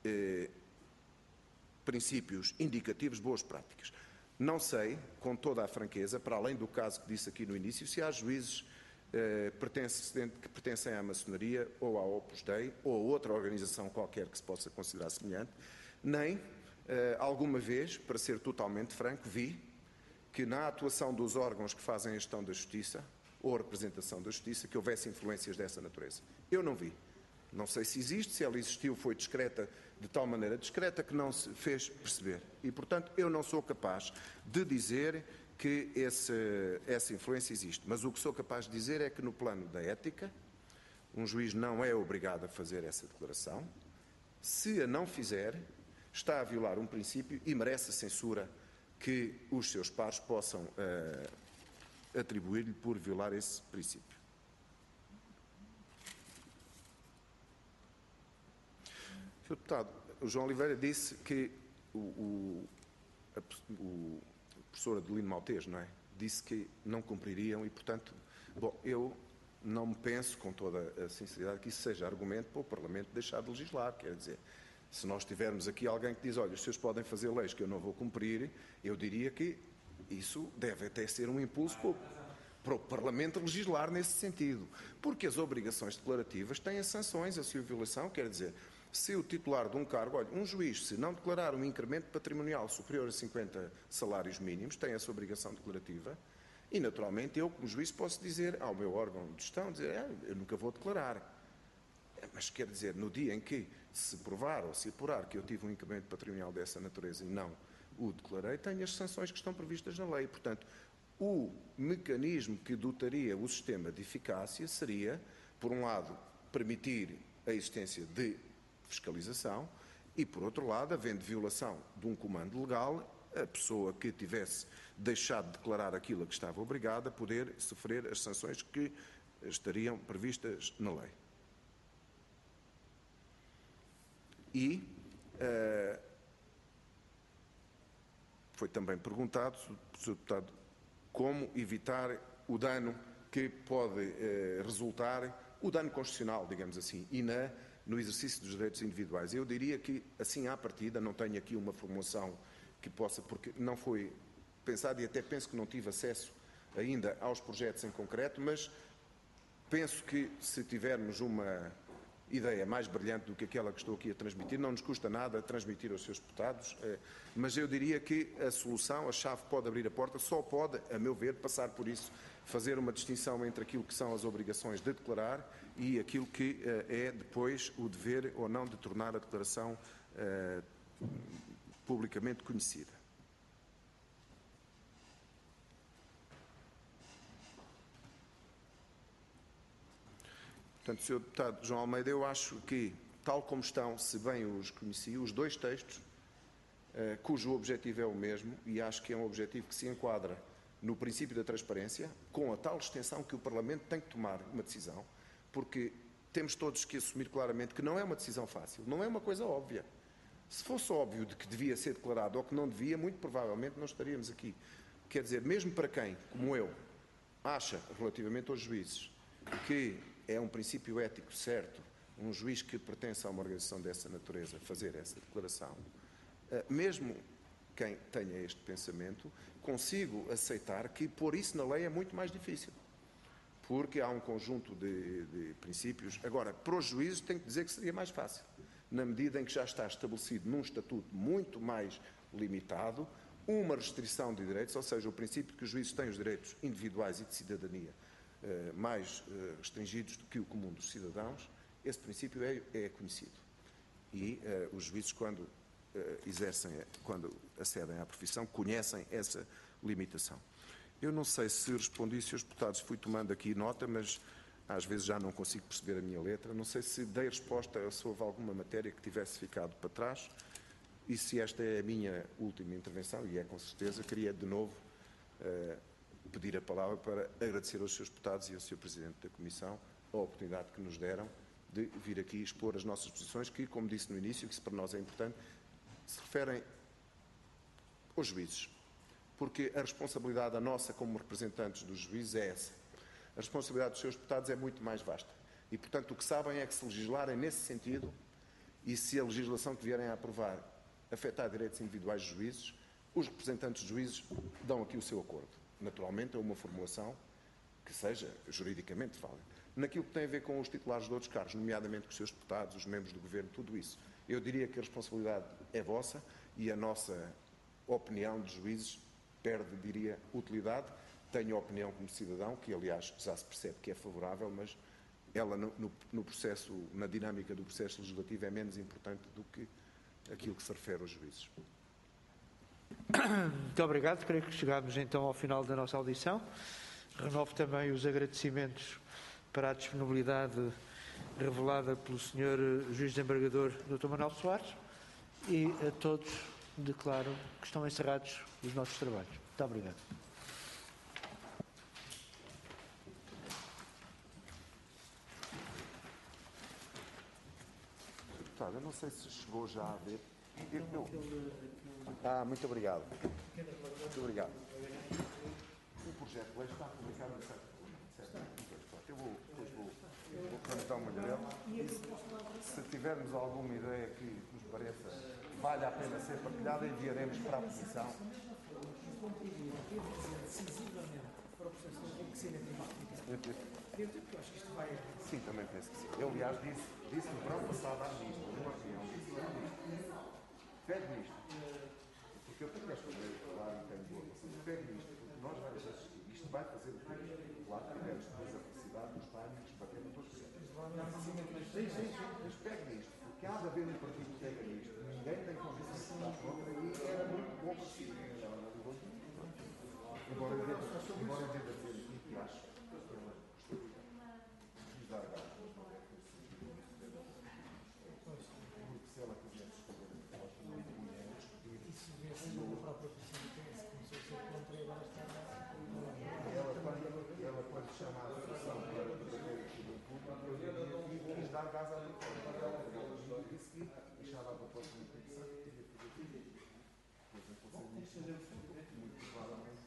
[SPEAKER 3] princípios indicativos de boas práticas. Não sei, com toda a franqueza, para além do caso que disse aqui no início, se há juízes que pertencem à maçonaria ou ao Opus Dei ou a outra organização qualquer que se possa considerar semelhante, nem alguma vez, para ser totalmente franco, vi que na atuação dos órgãos que fazem a gestão da justiça ou a representação da justiça que houvesse influências dessa natureza. Eu não vi. Não sei se existe, se ela existiu, foi discreta, de tal maneira discreta que não se fez perceber. E, portanto, eu não sou capaz de dizer que essa influência existe. Mas o que sou capaz de dizer é que, no plano da ética, um juiz não é obrigado a fazer essa declaração. Se a não fizer, está a violar um princípio e merece a censura que os seus pares possam atribuir-lhe por violar esse princípio. Sr. Deputado, o João Oliveira disse que a professora Adelino Maltês, não é? Disse que não cumpririam e, portanto, Bom, eu não penso, com toda a sinceridade, que isso seja argumento para o Parlamento deixar de legislar. Quer dizer, se nós tivermos aqui alguém que diz, olha, os senhores podem fazer leis que eu não vou cumprir, eu diria que isso deve até ser um impulso para o Parlamento legislar nesse sentido. Porque as obrigações declarativas têm as sanções, a sua violação, quer dizer, se o titular de um cargo, olha, um juiz, se não declarar um incremento patrimonial superior a 50 salários mínimos, tem essa obrigação declarativa, e naturalmente eu, como juiz, posso dizer ao meu órgão de gestão, eu nunca vou declarar. Mas quer dizer, no dia em que se provar ou se apurar que eu tive um incremento patrimonial dessa natureza e não o declarei, tenho as sanções que estão previstas na lei. Portanto, o mecanismo que dotaria o sistema de eficácia seria, por um lado, permitir a existência de fiscalização e, por outro lado, havendo violação de um comando legal, a pessoa que tivesse deixado de declarar aquilo a que estava obrigada poder sofrer as sanções que estariam previstas na lei. E foi também perguntado, Sr. Deputado, como evitar o dano que pode resultar, o dano constitucional, digamos assim, e no exercício dos direitos individuais. Eu diria que, assim à partida, não tenho aqui uma formulação que possa, porque não foi pensado e até penso que não tive acesso ainda aos projetos em concreto, mas penso que se tivermos uma ideia mais brilhante do que aquela que estou aqui a transmitir, não nos custa nada transmitir aos seus deputados, mas eu diria que a solução, a chave pode abrir a porta, só pode, a meu ver, passar por isso, fazer uma distinção entre aquilo que são as obrigações de declarar e aquilo que é depois o dever ou não de tornar a declaração publicamente conhecida. Portanto, Sr. Deputado João Almeida, eu acho que, tal como estão, se bem os conheci, os dois textos, cujo objetivo é o mesmo, e acho que é um objetivo que se enquadra no princípio da transparência, com a tal extensão que o Parlamento tem que tomar uma decisão, porque temos todos que assumir claramente que não é uma decisão fácil, não é uma coisa óbvia. Se fosse óbvio de que devia ser declarado ou que não devia, muito provavelmente não estaríamos aqui. Quer dizer, mesmo para quem, como eu, acha, relativamente aos juízes, que é um princípio ético certo, um juiz que pertence a uma organização dessa natureza fazer essa declaração, mesmo quem tenha este pensamento, consigo aceitar que pôr isso na lei é muito mais difícil, porque há um conjunto de princípios. Agora, para os juízes tenho que dizer que seria mais fácil, na medida em que já está estabelecido num estatuto muito mais limitado, uma restrição de direitos, ou seja, o princípio de que os juízes têm os direitos individuais e de cidadania mais restringidos do que o comum dos cidadãos, esse princípio é conhecido. E os juízes, quando quando acedem à profissão, conhecem essa limitação. Eu não sei se respondi, Srs. Deputados, fui tomando aqui nota, mas às vezes já não consigo perceber a minha letra. Não sei se dei resposta ou se houve alguma matéria que tivesse ficado para trás. E se esta é a minha última intervenção, e é com certeza, queria de novo pedir a palavra para agradecer aos Srs. Deputados e ao Sr. Presidente da Comissão a oportunidade que nos deram de vir aqui expor as nossas posições, que, como disse no início, que isso para nós é importante, se referem aos juízes, porque a responsabilidade, a nossa como representantes dos juízes, é essa. A responsabilidade dos seus deputados é muito mais vasta. E, portanto, o que sabem é que se legislarem nesse sentido e se a legislação que vierem a aprovar afetar direitos individuais dos juízes, os representantes dos juízes dão aqui o seu acordo. Naturalmente, é uma formulação que seja juridicamente válida. Naquilo que tem a ver com os titulares de outros cargos, nomeadamente com os seus deputados, os membros do Governo, tudo isso, eu diria que a responsabilidade é vossa e a nossa opinião de juízes perde, diria, utilidade. Tenho a opinião como cidadão, que aliás já se percebe que é favorável, mas ela no processo, na dinâmica do processo legislativo é menos importante do que aquilo que se refere aos juízes.
[SPEAKER 1] Muito obrigado. Creio que chegámos então ao final da nossa audição. Renovo também os agradecimentos para a disponibilidade revelada pelo Sr. Juiz Desembargador Dr. Manuel Soares e a todos declaro que estão encerrados os nossos trabalhos. Muito obrigado.
[SPEAKER 3] Eu não sei se chegou já a ver. Muito obrigado. Muito obrigado. O projeto de lei está publicado no site. Então, Magalhães, se tivermos alguma ideia que nos pareça vale a pena ser partilhada, enviaremos para a Comissão. Sim, também penso que sim. Eu, aliás, disse no verão passado à Ministra, numa reunião, pede nisto. Porque eu tenho esta ideia de falar e tenho boa paciência. Pede nisto, porque nós vamos assistir. Isto vai fazer o quê? Claro que tivemos depois a felicidade dos timings para ter depois de ser. Sim. Mas pegue nisto, porque há de haver um partido que pega nisto. Ninguém tem condições de estar contra e era muito bom para si. Embora eu deva dizer aqui que acho que dar gás, mas não é que se ela quisesse escolher
[SPEAKER 4] a própria pessoa do PS, começou a ser contra e agora está
[SPEAKER 3] ela quando chama a atenção para debater aqui no público, eu quis dar gás à proposta. Ela disse que deixava a proposta muito interessante e queria fazer isso. Muito provavelmente.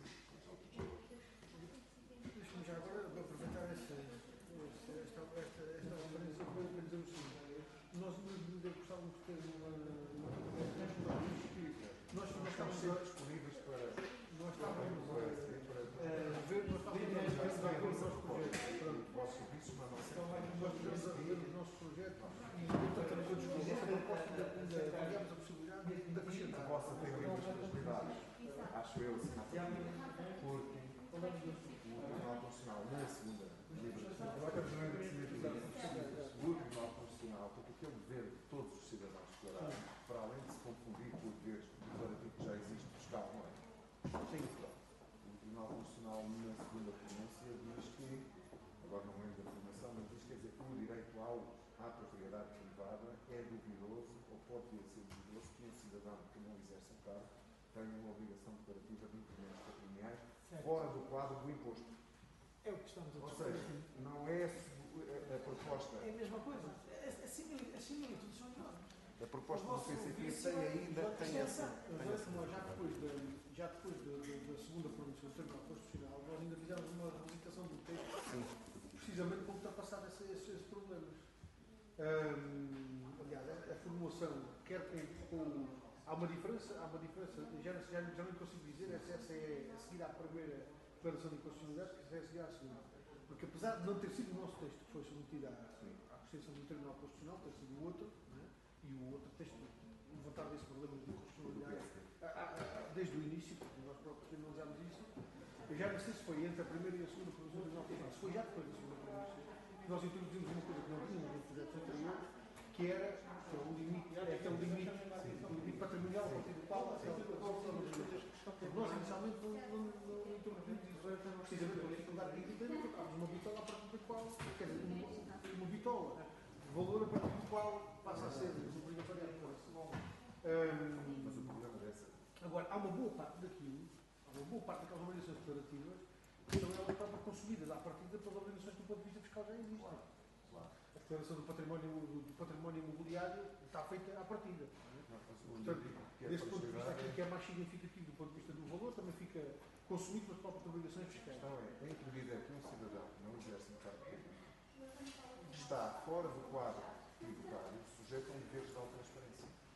[SPEAKER 6] Deixa-me já agora aproveitar esta conferência para dizer o seguinte. Nós gostávamos de ter nós estávamos
[SPEAKER 3] disponíveis para
[SPEAKER 6] nós estávamos a ver os nossos projetos e tratamos de discutir essa proposta criámos a possibilidade de acrescentar.
[SPEAKER 3] Possa ter livres possibilidades, acho eu, porque o Tribunal Constitucional na segunda livre o Tribunal Constitucional, porque aquele dever de todos os cidadãos declarados, para além de se confundir com o dever declarativo que já existe fiscal, não é? Sim, o Tribunal Constitucional na segunda pronúncia diz que, agora não lembro da afirmação, mas diz, quer dizer, que o direito à propriedade privada é duvidoso, ou pode vir a ser duvidoso, que um cidadão que não exerce o cargo tenha uma obrigação declarativa de incrementos patrimoniais fora do quadro do imposto.
[SPEAKER 4] É o que estamos a
[SPEAKER 3] Ou
[SPEAKER 4] discutir.
[SPEAKER 3] seja, não é a proposta.
[SPEAKER 4] É a mesma coisa. As similitudes são enormes.
[SPEAKER 3] A proposta do PCP tem essa.
[SPEAKER 6] Já depois da segunda pronúncia do Tribunal Constitucional, nós ainda fizemos uma revisitação do texto, precisamente para ultrapassar esses problemas. Aliás, a formulação, quer com. Há uma diferença, já não consigo dizer se essa é a seguir à primeira declaração de inconstitucionalidade, se é a seguir à segunda. Porque apesar de não ter sido o nosso texto que foi submetido à apreciação do Tribunal Constitucional, ter sido o outro, né? E o outro texto levantava esse problema de inconstitucionalidade desde o início, porque nós próprios analisámos isso. Eu já não sei se foi entre a primeira e a segunda provisão do Tribunal Constitucional, se foi já depois da segunda provisão, que nós introduzimos uma coisa que não tínhamos nos projetos anteriores, que era o limite, aquele limite patrimonial a partir do qual nós inicialmente não introduzimos isso precisamente pela dificuldade de entender, porque temos uma bitola a partir do qual, quer dizer, uma bitola de valor a partir do qual passa a ser obrigatório.
[SPEAKER 3] Mas o problema dessa.
[SPEAKER 6] Agora, há uma boa parte daquilo, daquelas obrigações declarativas que são elas próprias consumidas à partida pelas obrigações do ponto de vista fiscal já existem. A declaração do património imobiliário está feita à partida. Portanto, desse ponto de vista, aquilo que é mais significativo do ponto de vista do valor também fica consumido pelas próprias obrigações fiscais.
[SPEAKER 3] A questão é introduzir que um cidadão que não exerce um cargo público está fora do quadro tributário sujeito a um dever de transparência.